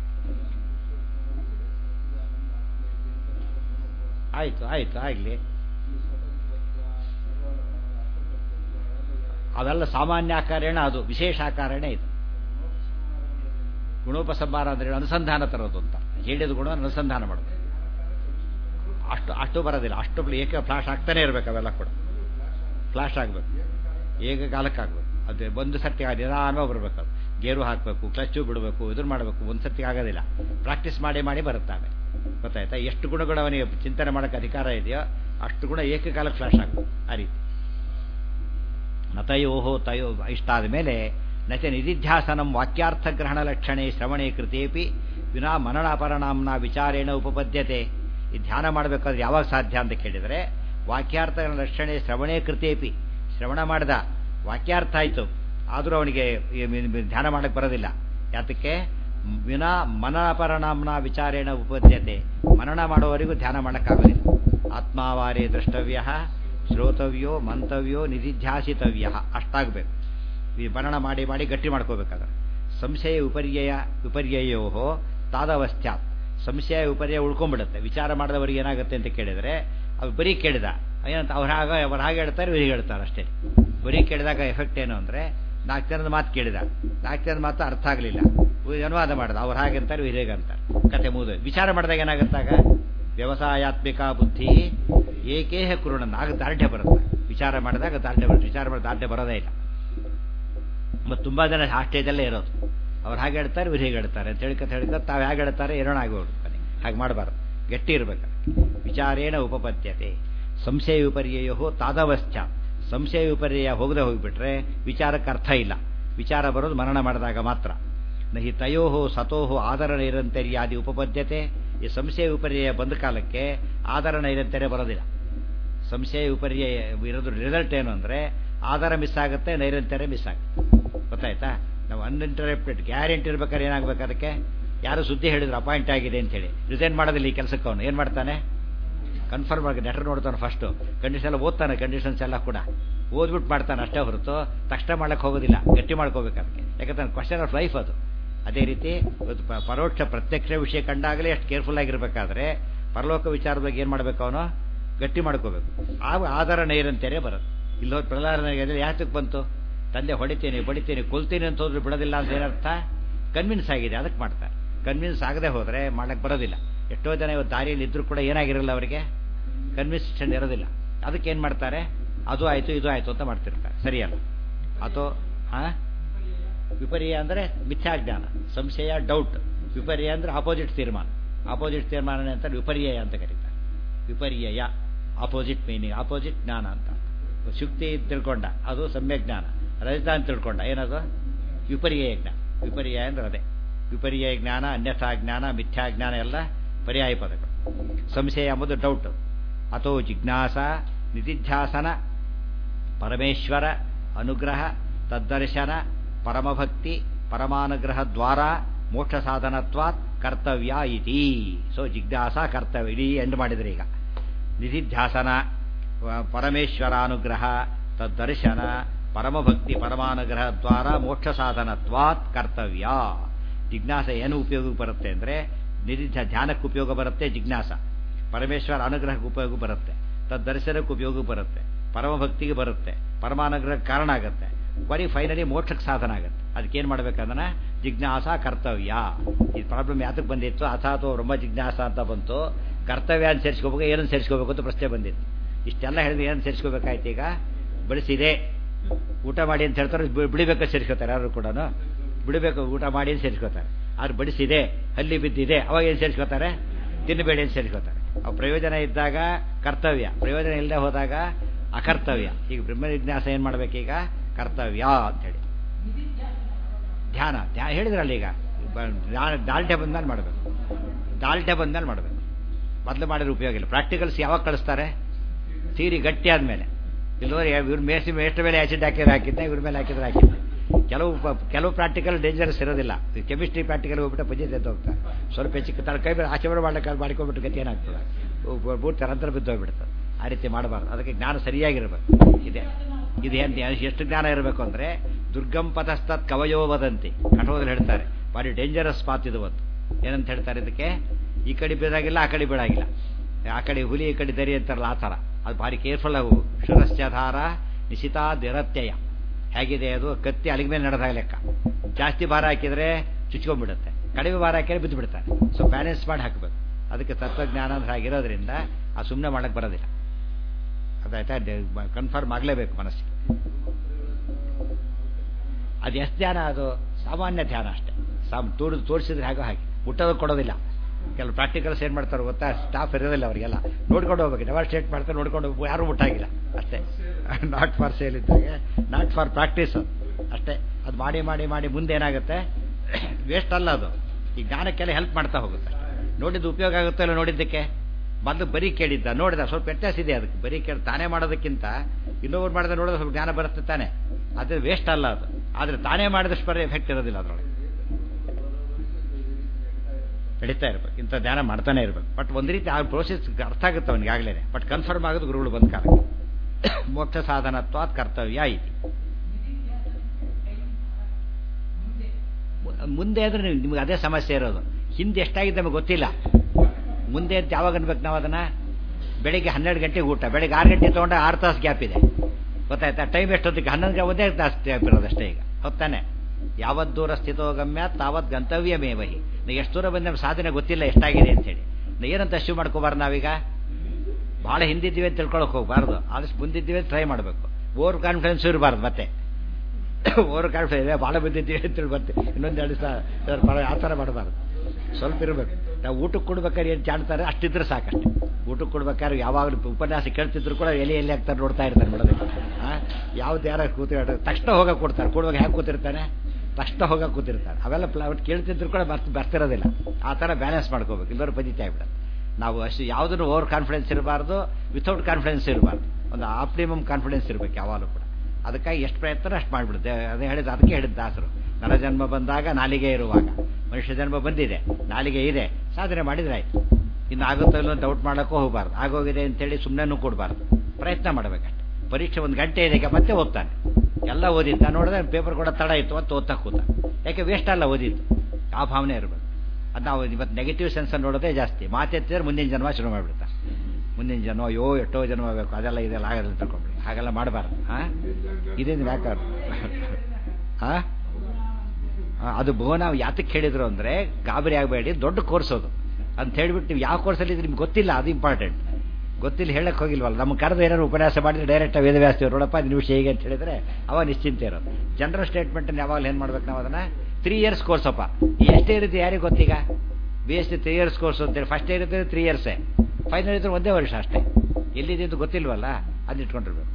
ಆಯಿತು ಆಯಿತು ಆಗಲಿ. ಅವೆಲ್ಲ ಸಾಮಾನ್ಯ ಆಕಾರೇಣ, ಅದು ವಿಶೇಷ ಆಕಾರನೇ ಇದು. ಗುಣೋಪಸಂಹಾರ ಅಂದರೆ ಅನುಸಂಧಾನ ತರೋದು ಅಂತ. ಹೇಳಿದ ಗುಣ ಅನುಸಂಧಾನ ಮಾಡೋದು. ಅಷ್ಟು ಬರೋದಿಲ್ಲ. ಅಷ್ಟು ಏಕ ಫ್ಲಾಶ್ ಆಗ್ತಾನೆ ಇರಬೇಕು. ಅವೆಲ್ಲ ಕೂಡ ಫ್ಲಾಶ್ ಆಗಬೇಕು, ಏಕಕಾಲಕ್ಕಾಗಬೇಕು. ಅದು ಒಂದು ಸರ್ತಿ ನಿಧಾನವಾಗಿ ಬರಬೇಕು. ಅದು ಗೇರು ಹಾಕಬೇಕು, ಕ್ಲಚ್ಚು ಬಿಡಬೇಕು, ಇದನ್ನು ಮಾಡಬೇಕು. ಒಂದು ಸರ್ತಿ ಆಗೋದಿಲ್ಲ. ಪ್ರಾಕ್ಟೀಸ್ ಮಾಡಿ ಮಾಡಿ ಬರುತ್ತಾವೆ. ಗೊತ್ತಾಯ್ತಾ? ಎಷ್ಟು ಗುಣಗಳು ಅವನಿಗೆ ಚಿಂತನೆ ಮಾಡೋಕ್ಕೆ ಅಧಿಕಾರ ಇದೆಯೋ ಅಷ್ಟು ಗುಣ ಏಕಕಾಲಕ್ಕೆ ಫ್ಲಾಶ್ ಆಗಬೇಕು. ಆ ರೀತಿ ನತಯೋಹೋ ತಯೋ ಇಷ್ಟಾದ ಮೇಲೆ ನಚ ನಿಧಿಧ್ಯಾಸನಂ ವಾಕ್ಯಾರ್ಥಗ್ರಹಣ ಲಕ್ಷಣೆ ಶ್ರವಣೆ ಕೃತೇಪಿ ವಿನಾ ಮನನಾಪರನಾಂನ ವಿಚಾರೇಣ ಉಪಪದ್ಯತೆ. ಈ ಧ್ಯಾನ ಮಾಡಬೇಕಾದ್ರೆ ಯಾವಾಗ ಸಾಧ್ಯ ಅಂತ ಕೇಳಿದರೆ ವಾಕ್ಯಾರ್ಥ ಲಕ್ಷಣೆ ಶ್ರವಣೇ ಕೃತೇಪಿ. ಶ್ರವಣ ಮಾಡಿದ, ವಾಕ್ಯಾರ್ಥ ಆಯಿತು, ಆದರೂ ಅವನಿಗೆ ಧ್ಯಾನ ಮಾಡಕ್ಕೆ ಬರೋದಿಲ್ಲ. ಯಾತಕ್ಕೆ? ವಿನಾ ಮನನಾಪರನಾಂನ ವಿಚಾರೇಣ ಉಪಪದ್ಯತೆ. ಮನನ ಮಾಡುವವರೆಗೂ ಧ್ಯಾನ ಮಾಡೋಕ್ಕಾಗೋದಿಲ್ಲ. ಆತ್ಮಾವಾರೇ ದ್ರಷ್ಟವ್ಯ ಶ್ರೋತವ್ಯೋ ಮಂತವ್ಯೋ ನಿಧಿಧ್ಯಾಸಿತವ್ಯ. ಅಷ್ಟಾಗಬೇಕು. ಈ ಮನನ ಮಾಡಿ ಮಾಡಿ ಗಟ್ಟಿ ಮಾಡ್ಕೋಬೇಕಾದ್ರೆ ಸಂಶಯ ವಿಪರ್ಯಯೋ ತಾದವಸ್ಥ್ಯಾತ್ ಸಂಶಯ ವಿಪರ್ಯ ಉಳ್ಕೊಂಡ್ಬಿಡುತ್ತೆ. ವಿಚಾರ ಮಾಡಿದವರಿಗೆ ಏನಾಗುತ್ತೆ ಅಂತ ಕೇಳಿದರೆ ಅವ್ರು ಬರೀ ಕೇಳಿದ ಏನಂತ ಅವ್ರು ಹಾಗೆ ಹೇಳ್ತಾರೆ, ಇವ್ರಿಗೆ ಹೇಳ್ತಾರೆ ಅಷ್ಟೇ. ಬರೀ ಕೇಳಿದಾಗ ಎಫೆಕ್ಟ್ ಏನು ಅಂದರೆ 4 ಜನದ ಮಾತು ಕೇಳಿದ, 4 ಜನದ ಮಾತು ಅರ್ಥ ಆಗಲಿಲ್ಲ, ಅನುವಾದ ಮಾಡಿದ, ಅವ್ರು ಹಾಗೆ ಅಂತಾರೆ, ಇವ್ರು ಹೇಗೆ ಅಂತಾರೆ, ಕತೆ ಮುಗಿದು. ವಿಚಾರ ಮಾಡಿದಾಗ ಏನಾಗುತ್ತಾಗ ವ್ಯವಸಾಯಾತ್ಮಿಕ ಬುದ್ಧಿ ಏಕೇಹ ಕುರುಣನ ಆಗ ದಾರ್ಢ್ಯ ಬರುತ್ತೆ. ವಿಚಾರ ಮಾಡಿದಾಗ ದಾರ್ಢ್ಯ ಬರುತ್ತೆ, ವಿಚಾರ ಮಾಡಿದ ದಾರ್ಢ್ಯ ಬರೋದೇ ಇಲ್ಲ. ಮತ್ತು ತುಂಬ ಜನ ಆ ಸ್ಟೇಜಲ್ಲೇ ಇರೋದು. ಅವ್ರು ಹಾಗೆ ಹೇಳ್ತಾರೆ, ಇವ್ರು ಹೇಗೆ ಹೇಳ್ತಾರೆ ಅಂತ ಹೇಳ್ಕೊತ ತಾವು ಹೇಗೆ ಹೇಳ್ತಾರೆ ಏನೋ ಆಗೋಗ್ಬಿಡ್ತಾನೆ. ಹಾಗೆ ಮಾಡಬಾರ್ದು, ಗಟ್ಟಿ ಇರಬೇಕು. ವಿಚಾರೇಣ ಉಪಪದ್ಯತೆ ಸಂಶಯ ವಿಪರ್ಯಯೋ ತಾದವಶ್ಚ. ಸಂಶಯ ವಿಪರ್ಯಯ ಹೋಗದೆ ಹೋಗಿಬಿಟ್ರೆ ವಿಚಾರಕ್ಕೆ ಅರ್ಥ ಇಲ್ಲ. ವಿಚಾರ ಬರೋದು ಮರಣ ಮಾಡಿದಾಗ ಮಾತ್ರ. ನಹಿ ತಯೋಹೋ ಸತೋಹೋ ಆದರ ನೈರಂತರ್ಯಾದಿ ಉಪಪದ್ಯತೆ. ಈ ಸಂಶಯ ವಿಪರ್ಯಯ ಬಂದ ಕಾಲಕ್ಕೆ ಆದರ ನೈರಂತರ್ಯ ಬರೋದಿಲ್ಲ. ಸಂಶಯ ವಿಪರ್ಯಯ ಇರೋದ್ರ ರಿಸಲ್ಟ್ ಏನು ಅಂದರೆ ಆಧಾರ ಮಿಸ್ ಆಗುತ್ತೆ, ನೈರಂತರ್ಯ ಮಿಸ್ ಆಗುತ್ತೆ. ಗೊತ್ತಾಯ್ತಾ? ನಾವು ಅನ್ಇಂಟರಪ್ಟೆಡ್ ಗ್ಯಾರಂಟಿ ಇರ್ಬೇಕಾದ್ರೆ ಏನಾಗಬೇಕು, ಅದಕ್ಕೆ ಯಾರು ಸುದ್ದಿ ಹೇಳಿದ್ರು ಅಪಾಯಿಂಟ್ ಆಗಿದೆ ಅಂತೇಳಿ ರಿಸೈನ್ ಮಾಡೋದಿಲ್ಲ. ಈ ಕೆಲಸಕ್ಕೆ ಅವನು ಏನು ಮಾಡ್ತಾನೆ, ಕನ್ಫರ್ಮ್ ಆಗಿ ಲೆಟರ್ ನೋಡ್ತಾನೆ ಫಸ್ಟು, ಕಂಡೀಷನ್ ಎಲ್ಲ ಓದ್ತಾನೆ, ಕಂಡೀಷನ್ಸ್ ಎಲ್ಲ ಕೂಡ ಓದ್ಬಿಟ್ಟು ಮಾಡ್ತಾನೆ ಅಷ್ಟೇ ಹೊರತು ತಕ್ಷಣ ಮಾಡಕ್ಕೆ ಹೋಗೋದಿಲ್ಲ. ಗಟ್ಟಿ ಮಾಡ್ಕೋಬೇಕು ಅದಕ್ಕೆ, ಯಾಕಂದ್ರೆ ಕ್ವಶನ್ ಆಫ್ ಲೈಫ್ ಅದು. ಅದೇ ರೀತಿ ಪರೋಕ್ಷ ಪ್ರತ್ಯಕ್ಷ ವಿಷಯ ಕಂಡಾಗಲೇ ಎಷ್ಟು ಕೇರ್ಫುಲ್ ಆಗಿರ್ಬೇಕಾದ್ರೆ ಪರಲೋಕ ವಿಚಾರದ ಬಗ್ಗೆ ಏನು ಮಾಡಬೇಕು, ಅವನು ಗಟ್ಟಿ ಮಾಡ್ಕೋಬೇಕು. ಆಗ ಆಧಾರ ನೈರಂತರ್ಯ ಬರುತ್ತೆ. ಇಲ್ಲಿ ಪ್ರಹ್ಲಾದನಿಗೆ ಯಾತಕ್ಕೆ ಬಂತು, ತಂದೆ ಹೊಡಿತೀನಿ ಬಡಿತೀನಿ ಕೊಲ್ತೀನಿ ಅಂತ ಹೋದ್ರೆ ಬಿಡೋದಿಲ್ಲ ಅಂತ ಏನರ್ಥ, ಕನ್ವಿನ್ಸ್ ಆಗಿದೆ ಅದಕ್ಕೆ ಮಾಡ್ತಾರೆ. ಕನ್ವಿನ್ಸ್ ಆಗದೆ ಹೋದರೆ ಮಾಡಕ್ಕೆ ಬರೋದಿಲ್ಲ. ಎಷ್ಟೋ ಜನ ಇವತ್ತು ದಾರಿಯಲ್ಲಿ ಇದ್ರೂ ಕೂಡ ಏನಾಗಿರಲ್ಲ, ಅವರಿಗೆ ಕನ್ವಿನ್ಸೇಷನ್ ಇರೋದಿಲ್ಲ. ಅದಕ್ಕೆ ಏನು ಮಾಡ್ತಾರೆ, ಅದು ಆಯಿತು ಇದು ಆಯಿತು ಅಂತ ಮಾಡ್ತಿರ್ತಾರೆ. ಸರಿಯಲ್ಲ. ಅಥವಾ ವಿಪರ್ಯ ಅಂದರೆ ಮಿಥ್ಯಾಜ್ಞಾನ, ಸಂಶಯ ಡೌಟ್. ವಿಪರ್ಯ ಅಂದರೆ ಆಪೋಸಿಟ್ ತೀರ್ಮಾನ. ಆಪೋಸಿಟ್ ತೀರ್ಮಾನ ಅಂತ ವಿಪರ್ಯಯ ಅಂತ ಕರೀತಾರೆ. ವಿಪರ್ಯಯ ಆಪೋಸಿಟ್ ಮೀನಿಂಗ್, ಆಪೋಸಿಟ್ ಜ್ಞಾನ ಅಂತ. ಶುಕ್ತಿ ತಿಳ್ಕೊಂಡ ಅದು ಸಮ್ಯಕ್ ಜ್ಞಾನ, ರಜತ ಅಂತ ತಿಳ್ಕೊಂಡ ಏನದು ವಿಪರ್ಯಯ ಜ್ಞಾನ. ವಿಪರ್ಯಯ ಅಂದ್ರೆ ಅದೇ ವಿಪರ್ಯಯ ಜ್ಞಾನ, ಅನ್ಯಥಾ ಜ್ಞಾನ, ಮಿಥ್ಯಾಜ್ಞಾನ ಎಲ್ಲ ಪರ್ಯಾಯ ಪದಗಳು. ಸಂಶಯ ಎಂಬುದು ಡೌಟ್. ಅಥೋ ಜಿಜ್ಞಾಸ ನಿಧಿಧ್ಯಾಸನ ಪರಮೇಶ್ವರ ಅನುಗ್ರಹ ತದ್ದರ್ಶನ ಪರಮಭಕ್ತಿ ಪರಮಾನುಗ್ರಹ ದ್ವಾರ ಮೋಕ್ಷ ಸಾಧನತ್ವಾತ್ ಕರ್ತವ್ಯ ಇತಿ. ಸೊ ಜಿಜ್ಞಾಸ ಕರ್ತವ್ಯ ಇಡೀ ಎಂಡ್ ಮಾಡಿದರೆ ಈಗ ನಿಧಿಧ್ಯಾಸನ ಪರಮೇಶ್ವರಾನುಗ್ರಹ ತದ್ದರ್ಶನ ಪರಮಭಕ್ತಿ ಪರಮಾನುಗ್ರಹ ದ್ವಾರ ಮೋಕ್ಷ ಸಾಧನತ್ವಾತ್ ಕರ್ತವ್ಯ. ಜಿಜ್ಞಾಸ ಏನು ಉಪಯೋಗಕ್ಕೆ ಬರುತ್ತೆ ಅಂದರೆ ನಿಧಿಧ್ಯ ಧ್ಯಾನಕ್ಕೆ ಉಪಯೋಗ ಬರುತ್ತೆ ಜಿಜ್ಞಾಸ, ಪರಮೇಶ್ವರ ಅನುಗ್ರಹಕ್ಕೆ ಉಪಯೋಗ ಬರುತ್ತೆ, ತದ್ದರ್ಶನಕ್ಕೆ ಉಪಯೋಗ ಬರುತ್ತೆ, ಪರಮಭಕ್ತಿಗೆ ಬರುತ್ತೆ, ಪರಮಾನುಗ್ರಹಕ್ಕೆ ಕಾರಣ ಆಗುತ್ತೆ, ಬರೀ ಫೈನಲಿ ಮೋಕ್ಷಕ್ಕೆ ಸಾಧನ ಆಗುತ್ತೆ. ಅದಕ್ಕೇನು ಮಾಡ್ಬೇಕಂದ್ರೆ ಜಿಜ್ಞಾಸ ಕರ್ತವ್ಯ. ಈ ಪ್ರಾಬ್ಲಮ್ ಯಾತಕ್ಕೆ ಬಂದಿತ್ತು, ಅಥಾತೋ ಬ್ರಹ್ಮ ಜಿಜ್ಞಾಸ ಅಂತ ಬಂತು. ಕರ್ತವ್ಯ ಅಂತ ಸೇರಿಸ್ಕೋಬೇಕು, ಏನನ್ನು ಸೇರಿಸ್ಕೋಬೇಕು ಅಂತ ಪ್ರಶ್ನೆ ಬಂದಿತ್ತು. ಇಷ್ಟೆಲ್ಲ ಹೇಳಿದ್ರೆ ಏನನ್ನು ಸೇರಿಸ್ಕೋಬೇಕಾಯ್ತು, ಈಗ ಬಡಿಸಿದೆ ಊಟ ಮಾಡಿ ಅಂತ ಹೇಳ್ತಾರೆ, ಬಿಡಬೇಕು ಸೇರಿಸ್ಕೋತಾರೆ. ಯಾರು ಕೂಡ ಬಿಡಬೇಕು ಊಟ ಮಾಡಿ ಅಂತ ಸೇರಿಸ್ಕೋತಾರೆ. ಆದ್ರೆ ಬಡಿಸಿದೆ ಹಲ್ಲಿ ಬಿದ್ದಿದೆ ಅವಾಗ ಏನು ಸೇರಿಸ್ಕೋತಾರೆ, ತಿನ್ನಬೇಡಿ ಅಂತ ಸೇರಿಸ್ಕೋತಾರೆ. ಅವು ಪ್ರಯೋಜನ ಇದ್ದಾಗ ಕರ್ತವ್ಯ, ಪ್ರಯೋಜನ ಇಲ್ಲದೆ ಹೋದಾಗ ಅಕರ್ತವ್ಯ. ಈಗ ಬ್ರಹ್ಮ ಜಿಜ್ಞಾಸ ಏನು ಮಾಡಬೇಕೀಗ, ಕರ್ತವ್ಯ ಅಂಥೇಳಿ. ಧ್ಯಾನ ಹೇಳಿದ್ರಲ್ಲ, ಈಗ ದಾಲ್ಢ್ಯ ಬಂದ್ಮೇಲೆ ಮಾಡಬೇಕು, ದಾಲ್ಢ್ಯ ಬಂದ್ಮೇಲೆ ಮಾಡಬೇಕು. ಮೊದಲು ಮಾಡಿದ್ರೆ ಉಪಯೋಗ ಇಲ್ಲ. ಪ್ರಾಕ್ಟಿಕಲ್ಸ್ ಯಾವಾಗ ಕಳಿಸ್ತಾರೆ, ಥಿಯರಿ ಗಟ್ಟಿ ಆದಮೇಲೆ. ಇಲ್ಲವರೆ ಇವ್ರ ಎಷ್ಟು ಮೇಲೆ ಆ್ಯಸಿಡ್ ಹಾಕಿದ್ರೆ ಇವ್ರ ಮೇಲೆ ಹಾಕಿದ್ರೆ ಹಾಕಿದ್ದೆ. ಕೆಲವು ಪ್ರಾಕ್ಟಿಕಲ್ ಡೇಂಜರಸ್ ಇರೋದಿಲ್ಲ. ಕೆಮಿಸ್ಟ್ರಿ ಪ್ರಾಕ್ಟಿಕಲ್ ಹೋಗ್ಬಿಟ್ಟು ಪಂಚಾಯತ್ ಎದ್ದು ಹೋಗ್ತಾರೆ, ಸ್ವಲ್ಪ ಹೆಚ್ಚಿಗೆ ತನ್ನ ಕೈ ಆಚರಣೆ ಮಾಡ್ಲಿಕ್ಕೆ ಮಾಡ್ಕೊಂಡ್ಬಿಟ್ಟು ಗತಿ ಏನಾಗ್ತದೆ, ಬೂಟ್ ತರಂತರ ಬಿದ್ದು ಹೋಗ್ಬಿಡ್ತದೆ. ಆ ರೀತಿ ಮಾಡಬಾರ್ದು. ಅದಕ್ಕೆ ಜ್ಞಾನ ಸರಿಯಾಗಿರ್ಬೇಕು. ಇದು ಎಷ್ಟು ಜ್ಞಾನ ಇರಬೇಕು ಅಂದರೆ ದುರ್ಗಂ ಪಥಸ್ತತ್ ಕವಯೋ ವದಂತಿ, ಕಠೋದಲ್ಲಿ ಹೇಳ್ತಾರೆ. ಭಾರಿ ಡೇಂಜರಸ್ ಪಾತ್ ಇದು. ಒಂದು ಏನಂತ ಹೇಳ್ತಾರೆ ಇದಕ್ಕೆ, ಈ ಕಡೆ ಬೀಳಾಗಿಲ್ಲ ಆ ಕಡೆ ಬೀಳಾಗಿಲ್ಲ, ಆ ಕಡೆ ಹುಲಿ ಈ ಕಡೆ ದರಿ ಅಂತಾರಲ್ಲ ಆ ಥರ. ಅದು ಭಾರಿ ಕೇರ್ಫುಲ್ ಆಗು. ಶುರಶ್ಚಧಾರ ನಿಶಿತಾ ದಿರತ್ಯಯ ಹೇಗಿದೆ, ಅದು ಕತ್ತಿ ಅಲ್ಲಿಗೆ ಮೇಲೆ ನಡೆದಾಗ ಲೆಕ್ಕ. ಜಾಸ್ತಿ ಭಾರ ಹಾಕಿದರೆ ಚುಚ್ಕೊಂಡ್ಬಿಡುತ್ತೆ, ಕಡಿಮೆ ಭಾರ ಹಾಕಿದ್ರೆ ಬಿದ್ದು ಬಿಡ್ತಾರೆ. ಸೊ ಬ್ಯಾಲೆನ್ಸ್ ಮಾಡಿ ಹಾಕಬೇಕು. ಅದಕ್ಕೆ ತತ್ವಜ್ಞಾನ ಅಂದ್ರೆ ಹಾಗಿರೋದ್ರಿಂದ ಆ ಸುಮ್ಮನೆ ಮಾಡಕ್ಕೆ ಬರೋದಿಲ್ಲ. ಅದಾಯ್ತಾ, ಕನ್ಫರ್ಮ್ ಆಗಲೇಬೇಕು ಮನಸ್ಸಿಗೆ. ಅದು ಎಷ್ಟು ಧ್ಯಾನ, ಅದು ಸಾಮಾನ್ಯ ಧ್ಯಾನ ಅಷ್ಟೇ. ತೋರಿಸಿದ್ರೆ ಹಾಗೆ ಹಾಗೆ ಮುಟ್ಟೋದಕ್ಕೆ ಕೊಡೋದಿಲ್ಲ. ಕೆಲವು ಪ್ರಾಕ್ಟಿಕಲ್ಸ್ ಏನು ಮಾಡ್ತಾರೆ ಗೊತ್ತಾ, ಸ್ಟಾಫ್ ಇರೋದಿಲ್ಲ ಅವರಿಗೆಲ್ಲ, ನೋಡ್ಕೊಂಡು ಹೋಗ್ಬೇಕು. ಡೆಮಾನ್ಸ್ಟ್ರೇಟ್ ಮಾಡ್ತಾರೆ, ನೋಡ್ಕೊಂಡು ಹೋಗ್ಬೇಕು, ಯಾರೂ ಮುಟ್ಟಾಗಿಲ್ಲ ಅಷ್ಟೇ. ನಾಟ್ ಫಾರ್ ಸೇಲ್ ಇದ್ದಾಗ, ನಾಟ್ ಫಾರ್ ಪ್ರಾಕ್ಟೀಸ್ ಅಷ್ಟೇ. ಅದು ಮಾಡಿ ಮಾಡಿ ಮಾಡಿ ಮುಂದೆ ಏನಾಗುತ್ತೆ, ವೇಸ್ಟ್ ಅಲ್ಲ ಅದು. ಈ ಜ್ಞಾನಕ್ಕೆಲ್ಲ ಹೆಲ್ಪ್ ಮಾಡ್ತಾ ಹೋಗುತ್ತೆ. ನೋಡಿದ್ದು ಉಪಯೋಗ ಆಗುತ್ತೋ ಇಲ್ಲ ನೋಡಿದ್ದಕ್ಕೆ. ಮೊದಲು ಬರೀ ಕೇಳಿದ್ದ ನೋಡಿದ ಸ್ವಲ್ಪ ವ್ಯತ್ಯಾಸ ಇದೆ. ಅದಕ್ಕೆ ಬರೀ ಕೇಳಿ ತಾನೇ ಮಾಡೋದಕ್ಕಿಂತ ಇನ್ನೊಬ್ರು ಮಾಡಿದ್ರೆ ನೋಡಿದ್ರೆ ಸ್ವಲ್ಪ ಜ್ಞಾನ ಬರುತ್ತೆ ತಾನೆ. ಅದು ವೇಸ್ಟ್ ಅಲ್ಲ ಅದು. ಆದರೆ ತಾನೇ ಮಾಡಿದಷ್ಟು ಬರೀ ಎಫೆಕ್ಟ್ ಇರೋದಿಲ್ಲ ಅದರೊಳಗೆ. ನಡೀತಾ ಇರ್ಬೇಕು, ಇಂಥ ಧ್ಯಾನ ಮಾಡ್ತಾನೆ ಇರ್ಬೇಕು. ಬಟ್ ಒಂದು ರೀತಿ ಆ ಪ್ರೋಸೆಸ್ ಅರ್ಥ ಆಗುತ್ತೆ ಅವನಿಗೆ ಆಗಲೇ. ಬಟ್ ಕನ್ಫರ್ಮ್ ಆಗೋದು ಗುರುಗಳು ಬಂದ ಕಾಲಕ್ಕೆ. ಮೋಕ್ಷ ಸಾಧನತ್ವಾತ್ ಕರ್ತವ್ಯ ಐತಿ. ಮುಂದೆ ಅಂದರೆ ನಿಮ್ಗೆ ಅದೇ ಸಮಸ್ಯೆ ಇರೋದು. ಹಿಂದೆ ಎಷ್ಟಾಗಿದೆ ನಮಗೆ ಗೊತ್ತಿಲ್ಲ. ಮುಂದೆ ಅಂತ ಯಾವಾಗ ಅನ್ಬೇಕು ನಾವು ಅದನ್ನು? ಬೆಳಿಗ್ಗೆ 12 ಗಂಟೆಗೆ ಊಟ, ಬೆಳಿಗ್ಗೆ 6 ಗಂಟೆ ತೊಗೊಂಡ್ರೆ 6 ತಾಸು ಗ್ಯಾಪ್ ಇದೆ. ಗೊತ್ತಾಯ್ತಾ? ಟೈಮ್ ಎಷ್ಟೊತ್ತಿಗೆ 11 ಒಂದೇ ತಾಸು ಗ್ಯಾಪ್ ಇರೋದಷ್ಟೇ ಈಗ. ಹೊತ್ತಾನೆ ಯಾವತ್ ದೂರ ಸ್ಥಿತೋ ಗಮ್ಯ ತಾವತ್ ಗಂತವ್ಯಮೇವಹಿ. ನೀವು ಎಷ್ಟು ದೂರ ಬಂದ ಸಾಧನೆ ಗೊತ್ತಿಲ್ಲ ಎಷ್ಟಾಗಿದೆ ಅಂತೇಳಿ. ಏನಂತ ಅಶ್ಯೂ ಮಾಡ್ಕೋಬಾರ್ದು ನಾವೀಗ. ಭಾಳ ಹಿಂದಿದ್ದೀವಿ ಅಂತ ತಿಳ್ಕೊಳಕ್ಕೆ ಹೋಗಬಾರ್ದು, ಆದಷ್ಟು ಮುಂದಿದ್ದೀವಿ ಅಂತ ಟ್ರೈ ಮಾಡಬೇಕು. ಓವರ್ ಕಾನ್ಫಿಡೆನ್ಸ್ ಇರಬಾರ್ದು. ಮತ್ತೆ ಓವರ್ ಕಾನ್ಫಿಡೆನ್ಸ್ ಭಾಳ ಬಂದಿದ್ದೀವಿ ಅಂತೇಳಿ ಬರ್ತೀವಿ ಇನ್ನೊಂದು 2 ಸಾವಿರ ಆ ಥರ ಮಾಡಬಾರ್ದು. ಸ್ವಲ್ಪ ಇರಬೇಕು. ನಾವು ಊಟಕ್ಕೆ ಕೊಡ್ಬೇಕಾದ್ರೆ ಏನು ಜಾಣ್ತಾರೆ ಅಷ್ಟಿದ್ರೆ ಸಾಕಷ್ಟೆ. ಊಟಕ್ಕೆ ಕೊಡ್ಬೇಕಾದ್ರೆ ಯಾವಾಗಲೂ ಉಪನ್ಯಾಸ ಕೇಳ್ತಿದ್ರು ಕೂಡ ಎಲ್ಲಿ ಆಗ್ತಾರೆ ನೋಡ್ತಾ ಇರ್ತಾರೆ ನೋಡೋದಕ್ಕೆ. ಯಾವ್ದು ಯಾರು ಕೂತಿರ್ತಾರೆ ತಕ್ಷಣ ಹೋಗಕ್ಕೆ ಕೊಡ್ತಾರೆ. ಕೊಡುವಾಗ ಹೇಗೆ ಕೂತಿರ್ತಾನೆ ತಕ್ಷಣ ಹೋಗಕ್ಕೆ ಕೂತಿರ್ತಾರೆ. ಅವೆಲ್ಲ ಕೇಳ್ತಿದ್ರು ಕೂಡ ಬರ್ತಿರೋದಿಲ್ಲ. ಆ ಥರ ಬ್ಯಾಲೆನ್ಸ್ ಮಾಡ್ಕೋಬೇಕು, ಇಲ್ಲರೂ ಪದ್ಧತಿ ಆಗ್ಬಿಡೋದು. ನಾವು ಅಷ್ಟು ಯಾವುದನ್ನು ಓವರ್ ಕಾನ್ಫಿಡೆನ್ಸ್ ಇರಬಾರ್ದು, ವಿತೌಟ್ ಕಾನ್ಫಿಡೆನ್ಸ್ ಇರಬಾರ್ದು. ಒಂದು ಆಪ್ಟಿಮಮ್ ಕಾನ್ಫಿಡೆನ್ಸ್ ಇರಬೇಕು ಯಾವಾಗಲೂ ಕೂಡ. ಅದಕ್ಕಾಗಿ ಎಷ್ಟು ಪ್ರಯತ್ನ ಅಷ್ಟು ಮಾಡಿಬಿಡುತ್ತೆ. ಅದೇ ಹೇಳಿದ ಅದಕ್ಕೆ ಹೇಳಿದ ದಾಸರು, ನರಜನ್ಮ ಬಂದಾಗ ನಾಲಿಗೆ ಇರುವಾಗ. ಮನುಷ್ಯ ಜನ್ಮ ಬಂದಿದೆ, ನಾಲಿಗೆ ಇದೆ, ಸಾಧನೆ ಮಾಡಿದ್ರೆ ಆಯ್ತು. ಇನ್ನು ಆಗುತ್ತೋ ಇಲ್ಲೋ ಡೌಟ್ ಮಾಡೋಕ್ಕೂ ಹೋಗಬಾರ್ದು. ಆಗೋಗಿದೆ ಅಂತೇಳಿ ಸುಮ್ಮನೆ ಕೊಡಬಾರ್ದು, ಪ್ರಯತ್ನ ಮಾಡಬೇಕಷ್ಟೆ. ಪರೀಕ್ಷೆ 1 ಗಂಟೆ ಇದೆ, ಮತ್ತೆ ಓದ್ತಾನೆ. ಎಲ್ಲ ಓದಿದ್ದ ನೋಡಿದ್ರೆ ಪೇಪರ್ ಕೂಡ ತಡ ಇತ್ತು ಅಂತ ಓದ್ತಾ ಕೂತ. ಯಾಕೆ ವೇಸ್ಟ್ ಅಲ್ಲ ಓದಿದ್ದು, ಆ ಭಾವನೆ ಇರಬೇಕು. ಅದು ನಾವು ಇವತ್ತು ನೆಗೆಟಿವ್ ಸೆನ್ಸನ್ನು ನೋಡೋದೇ ಜಾಸ್ತಿ. ಮಾತೆತ್ತಿದ್ರೆ ಮುಂದಿನ ಜನ್ಮ ಶುರು ಮಾಡಿಬಿಡ್ತಾ. ಮುಂದಿನ ಜನ್ಮ ಎಷ್ಟೋ ಜನ್ಮ ಬೇಕು, ಅದೆಲ್ಲ ಇದೆಲ್ಲ ಆಗೋದಿಲ್ಲ ತಗೊಂಡ್ರಿ. ಹಾಗೆಲ್ಲ ಮಾಡಬಾರ್ದು. ಇದೇನು ವ್ಯಾಕರಣ. ಅದು ನಾವು ಯಾತಕ್ಕೆ ಹೇಳಿದ್ರು ಅಂದರೆ, ಗಾಬರಿ ಆಗಬೇಡಿ, ದೊಡ್ಡ ಕೋರ್ಸ್ ಅದು ಅಂತ ಹೇಳಿಬಿಟ್ಟು ನೀವು ಯಾವ ಕೋರ್ಸಲ್ಲಿ ಇದ್ರೆ ನಿಮ್ಗೆ ಗೊತ್ತಿಲ್ಲ, ಅದು ಇಂಪಾರ್ಟೆಂಟ್. ಗೊತ್ತಿಲ್ಲ ಹೇಳಕ್ಕೆ ಹೋಗಿಲ್ವಲ್ಲ. ನಮ್ಮ ಕರೆದು ಏನಾದ್ರು ಉಪನ್ಯಾಸ ಮಾಡಿದ್ರೆ ಡೈರೆಕ್ಟ್ ವೇದವ್ಯಾಸ್ತಿ ನೋಡಪ್ಪ ಇದು ವಿಷಯ ಹೇಗೆ ಅಂತ ಹೇಳಿದ್ರೆ ಅವಾಗ ನಿಶ್ಚಿಂತೆ ಇರೋದು. ಜನರಲ್ ಸ್ಟೇಟ್ಮೆಂಟನ್ನು ಯಾವಾಗಲೂ ಏನು ಮಾಡ್ಬೇಕು ನಾವು ಅದನ್ನು? 3 ಇಯರ್ಸ್ ಕೋರ್ಸಪ್ಪ. ಎಷ್ಟೇ ಇರುತ್ತೆ ಯಾರಿಗೆ ಗೊತ್ತೀಗ? BSc 3 ಇಯರ್ಸ್ ಕೋರ್ಸ್ ಅಂತೇಳಿ ಫಸ್ಟ್ ಇಯರ್ ಇದ್ದರೆ 3 ಇಯರ್ಸೇ, ಫೈನಲ್ ಇದ್ರೆ 1 ವರ್ಷ ಅಷ್ಟೇ. ಎಲ್ಲಿದೆ ಅಂತ ಗೊತ್ತಿಲ್ವಲ್ಲ, ಅದು ಇಟ್ಕೊಂಡಿರ್ಬೇಕು.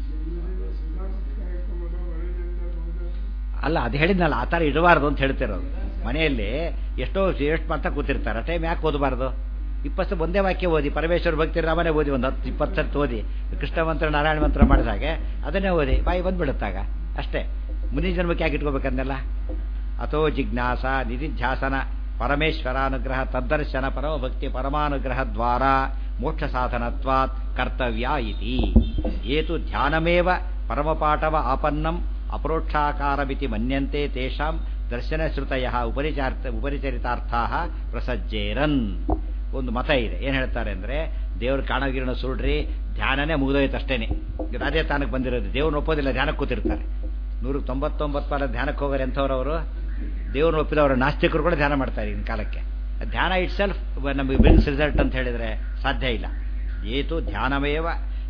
ಅಲ್ಲ, ಅದು ಹೇಳಿದ್ನಲ್ಲ, ಆ ಥರ ಇಡಬಾರ್ದು ಅಂತ ಹೇಳ್ತಿರೋದು. ಮನೆಯಲ್ಲಿ ಎಷ್ಟು ಮಾಡ್ತಾ ಕೂತಿರ್ತಾರೆ, ಟೈಮ್ ಯಾಕೆ ಓದಬಾರ್ದು? 20 ಒಂದೇ ವಾಕ್ಯ ಓದಿ, ಪರಮೇಶ್ವರ ಭಕ್ತಿ ರಾಮನೇ ಓದಿ, ಒಂದು 10-20 ಸರ್ತಿ ಓದಿ, ಕೃಷ್ಣ ಮಂತ್ರ ನಾರಾಯಣ ಮಂತ್ರ ಮಾಡಿದಾಗೆ ಅದನ್ನೇ ಓದಿ, ಬಾಯಿ ಬಂದ್ಬಿಡುತ್ತಾಗ ಅಷ್ಟೇ. ಮುಂದಿನ ಜನ್ಮಕ್ಕೆ ಯಾಕೆ ಇಟ್ಕೋಬೇಕಂದೆಲ್ಲ? ಅಥೋ ಜಿಜ್ಞಾಸ ನಿಧಿಧ್ಯಾಸನ ಪರಮೇಶ್ವರಾನುಗ್ರಹ ತದ್ದರ್ಶನ ಪರಮಭಕ್ತಿ ಪರಮಾನುಗ್ರಹ ದ್ವಾರ ಮೋಕ್ಷ ಸಾಧನತ್ವಾತ್ ಕರ್ತವ್ಯ ಇತಿ. ಏತು ಧ್ಯಾನಮೇವ ಪರಮಪಾಠವ ಆಪನ್ನಂ ಅಪರೋಕ್ಷಾಕಾರಮಿತಿ ಮನ್ಯಂತೆ ತೇಷಾಂ ದರ್ಶನಶ್ರುತಯ ಉಪರಿಚರಿತಾರ್ಥಾ ಪ್ರಸಜ್ಜೇರನ್. ಒಂದು ಮತ ಇದೆ. ಏನು ಹೇಳ್ತಾರೆ ಅಂದರೆ, ದೇವ್ರ ಕಾಣಗಿರಣ ಸುಳ್ರಿ, ಧ್ಯಾನನೇ ಮುಗಿದೋಯ್ತು ಅಷ್ಟೇನೆ. ಅದೇ ತಾನಕ್ಕೆ ಬಂದಿರೋದು. ದೇವ್ರನ್ನ ಒಪ್ಪೋದಿಲ್ಲ, ಧ್ಯಾನಕ್ಕೆ ಕೂತಿರ್ತಾರೆ. 199 ಧ್ಯಾನಕ್ಕೆ ಹೋಗೋರು ಎಂಥವ್ರವರು? ದೇವ್ರನ್ನ ಒಪ್ಪಿದವರು. ನಾಸ್ತಿಕರು ಕೂಡ ಧ್ಯಾನ ಮಾಡ್ತಾರೆ ಈಗಿನ ಕಾಲಕ್ಕೆ. ಧ್ಯಾನ ಇಟ್ ಸೆಲ್ಫ್ ನಮಗೆ ಬ್ರಿಂಗ್ಸ್ ರಿಸಲ್ಟ್ ಅಂತ ಹೇಳಿದರೆ ಸಾಧ್ಯ ಇಲ್ಲ. ಏತು ಧ್ಯಾನಮೇವ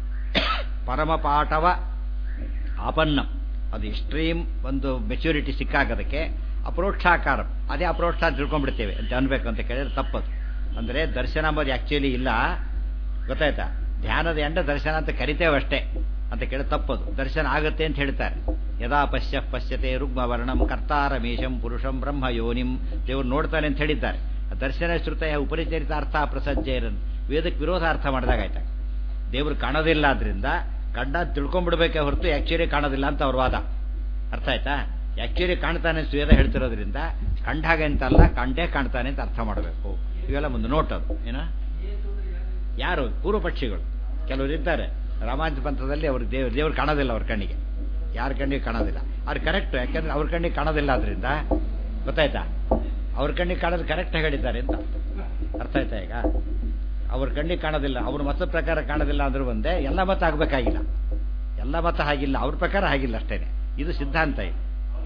ಪರಮಪಾಠವ ಆಪನ್ನಂ. ಅದು ಎಕ್ಸ್ಟ್ರೀಮ್ ಒಂದು ಮೆಚ್ಯೂರಿಟಿ ಸಿಕ್ಕಾಗೋದಕ್ಕೆ ಅಪರೋಕ್ಷಾಕಾರ, ಅದೇ ಅಪರೋಕ್ಷ ಅಂತ ತಿಳ್ಕೊಂಡ್ಬಿಡ್ತೇವೆ ಅಂತ ಅನ್ಬೇಕು ಅಂತ ಕೇಳಿದ್ರೆ ತಪ್ಪದು. ಅಂದರೆ ದರ್ಶನ ಅಂಬೋದು ಆ್ಯಕ್ಚುಲಿ ಇಲ್ಲ, ಗೊತ್ತಾಯ್ತಾ? ಧ್ಯಾನದ ಎಂಡ ದರ್ಶನ ಅಂತ ಕರಿತೇವೆ ಅಷ್ಟೇ ಅಂತ ಕೇಳಿ ತಪ್ಪದು. ದರ್ಶನ ಆಗುತ್ತೆ ಅಂತ ಹೇಳ್ತಾರೆ. ಯದಾ ಪಶ್ಯತೆ ರುಗ್ಮವರ್ಣಂ ಕರ್ತಾರಮೇಶಂ ಪುರುಷಂ ಬ್ರಹ್ಮ ಯೋನಿಂ. ದೇವರು ನೋಡ್ತಾನೆ ಅಂತ ಹೇಳಿದ್ದಾರೆ. ದರ್ಶನ ಶ್ರುತಯ ಉಪರಿಚರಿತಾರ್ಥ ಪ್ರಸಜ್ಜೇರನ್. ವೇದಕ್ಕೆ ವಿರೋಧ ಅರ್ಥ ಮಾಡಿದಾಗಾಯ್ತ. ದೇವರು ಕಾಣೋದಿಲ್ಲ, ಆದ್ರಿಂದ ಕಂಡ ತಿಳ್ಕೊಂಡ್ಬಿಡ್ಬೇಕೆ ಹೊರತು ಆ್ಯಕ್ಚುಲಿ ಕಾಣೋದಿಲ್ಲ ಅಂತ ಅವ್ರ ವಾದ. ಅರ್ಥ ಆಯ್ತಾ? ಆ್ಯಕ್ಚುಲಿ ಕಾಣ್ತಾನೆ ವೇದ ಹೇಳ್ತಿರೋದ್ರಿಂದ ಕಂಡಾಗೆ ಅಂತಲ್ಲ, ಕಂಡೇ ಕಾಣ್ತಾನೆ ಅಂತ ಅರ್ಥ ಮಾಡಬೇಕು. ಇವೆಲ್ಲ ಒಂದು ನೋಟ್. ಅದು ಏನ ಯಾರು ಪೂರ್ವ ಪಕ್ಷಿಗಳು ಕೆಲವರು ಇದ್ದಾರೆ ರಾಮಾಯಣ ಪಂಥದಲ್ಲಿ, ಅವ್ರಿಗೆ ದೇವ್ರು ಕಾಣೋದಿಲ್ಲ, ಅವ್ರ ಕಣ್ಣಿಗೆ, ಯಾರ ಕಣ್ಣಿಗೆ ಕಾಣೋದಿಲ್ಲ. ಅವ್ರು ಕರೆಕ್ಟ್, ಯಾಕೆಂದ್ರೆ ಅವ್ರ ಕಣ್ಣಿಗೆ ಕಾಣೋದಿಲ್ಲ, ಆದ್ರಿಂದ ಗೊತ್ತಾಯ್ತಾ? ಅವ್ರ ಕಣ್ಣಿಗೆ ಕಾಣೋದು ಕರೆಕ್ಟ್ ಹೇಳಿದ್ದಾರೆ ಅಂತ ಅರ್ಥ ಆಯ್ತಾ? ಈಗ ಅವ್ರ ಕಣ್ಣಿಗೆ ಕಾಣೋದಿಲ್ಲ, ಅವ್ರ ಮತದ ಪ್ರಕಾರ ಕಾಣೋದಿಲ್ಲ ಅಂದ್ರೂ ಒಂದೇ, ಎಲ್ಲ ಮತ ಆಗಬೇಕಾಗಿಲ್ಲ, ಎಲ್ಲ ಮತ ಹಾಗಿಲ್ಲ, ಅವ್ರ ಪ್ರಕಾರ ಹಾಗಿಲ್ಲ ಅಷ್ಟೇನೆ. ಇದು ಸಿದ್ಧಾಂತ. ಇದು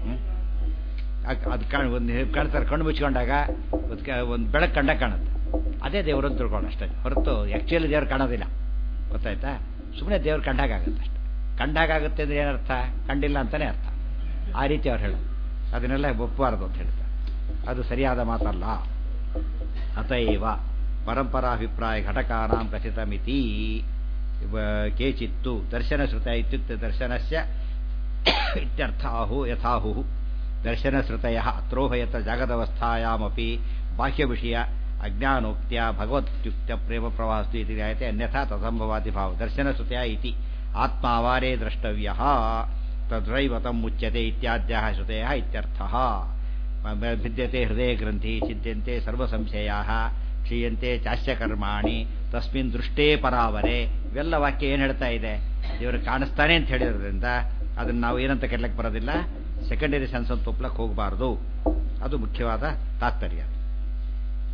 ಅದು ಒಂದು ಕಾಣ್ತಾರೆ, ಕಣ್ಣು ಮುಚ್ಕೊಂಡಾಗ ಒಂದು ಬೆಳಕು ಕಂಡ ಕಾಣುತ್ತೆ, ಅದೇ ದೇವರು ಅಂತ ತಿಳ್ಕೊಂಡು ಅಷ್ಟೇ ಹೊರತು ಆ್ಯಕ್ಚುಲಿ ದೇವ್ರು ಕಾಣೋದಿಲ್ಲ. ಗೊತ್ತಾಯ್ತಾ? ಸುಮ್ಮನೆ ದೇವ್ರು ಕಂಡಾಗುತ್ತೆ ಅಷ್ಟೆ. ಕಂಡಾಗುತ್ತೆ ಅಂದರೆ ಏನರ್ಥ? ಕಂಡಿಲ್ಲ ಅಂತಲೇ ಅರ್ಥ. ಆ ರೀತಿ ಅವ್ರು ಹೇಳೋದು. ಅದನ್ನೆಲ್ಲ ಒಪ್ಪಬಾರದು ಅಂತ ಹೇಳ್ತಾರೆ. ಅದು ಸರಿಯಾದ ಮಾತಲ್ಲ. ಅತಏವ ಪರಂಪರಾಭಿಪ್ರಾಯ ಘಟಕಾನಾಂ ಕಥಿತಮಿತಿ ಕೇಚಿತ್ತು ದರ್ಶನಶ್ರುತ ಇತ್ಯುಕ್ತ ದರ್ಶನಸ್ಯ ಇತ್ಯರ್ಥಾಹು ಯಥಾಹು ದರ್ಶನಶ್ರುತಯಃ ಅತ್ರೋಭಯತ ಜಾಗದವಸ್ಥಾಯಾಮಪಿ ಬಾಹ್ಯವಿಷಯ ಅಜ್ಞಾನೋಕ್ತ್ಯ ಭಗವತ್ಯುಕ್ತ ಪ್ರೇಮ ಪ್ರವಾಹಸ್ತು ಇತಿ ಜ್ಞಾಯತೆ ಅನ್ಯಥಾ ತದಂಭವಾತಿ ಭಾವ ದರ್ಶನಶ್ರುತಯ ಇತಿ ಆತ್ಮಾವಾರೇ ದ್ರಷ್ಟವ್ಯಃ ತದ್ರೈವ ತಂ ಮುಚ್ಯತೆ ಇತ್ಯಾದ್ಯಾಃ ಶ್ರುತಯಃ ಇತ್ಯರ್ಥಃ. ಭಿದ್ಯತೆ ಹೃದಯ ಗ್ರಂಥಿ ಚಿಂತ್ಯಂತೆ ಸರ್ವಸಂಶಯಾಃ ಕ್ಷೀಯಂತೆ ಚಾಸ್ಯಕರ್ಮಾಣಿ ತಸ್ಮಿನ್ ದೃಷ್ಟೇ ಪರಾವರೆ. ಇವೆಲ್ಲ ವಾಕ್ಯ ಏನು ಹೇಳ್ತಾ ಇದೆ? ದೇವರು ಕಾಣಿಸ್ತಾನೆ ಅಂತ ಹೇಳಿರೋದ್ರಿಂದ ಅದನ್ನು ನಾವು ಏನಂತ ಕರೀಲಕ್ಕೆ ಬರೋದಿಲ್ಲ, ಸೆಕೆಂಡರಿ ಸೆನ್ಸ್ ಅಂತ ಒಪ್ಲಕ್ಕೆ ಹೋಗಬಾರ್ದು. ಅದು ಮುಖ್ಯವಾದ ತಾತ್ಪರ್ಯ.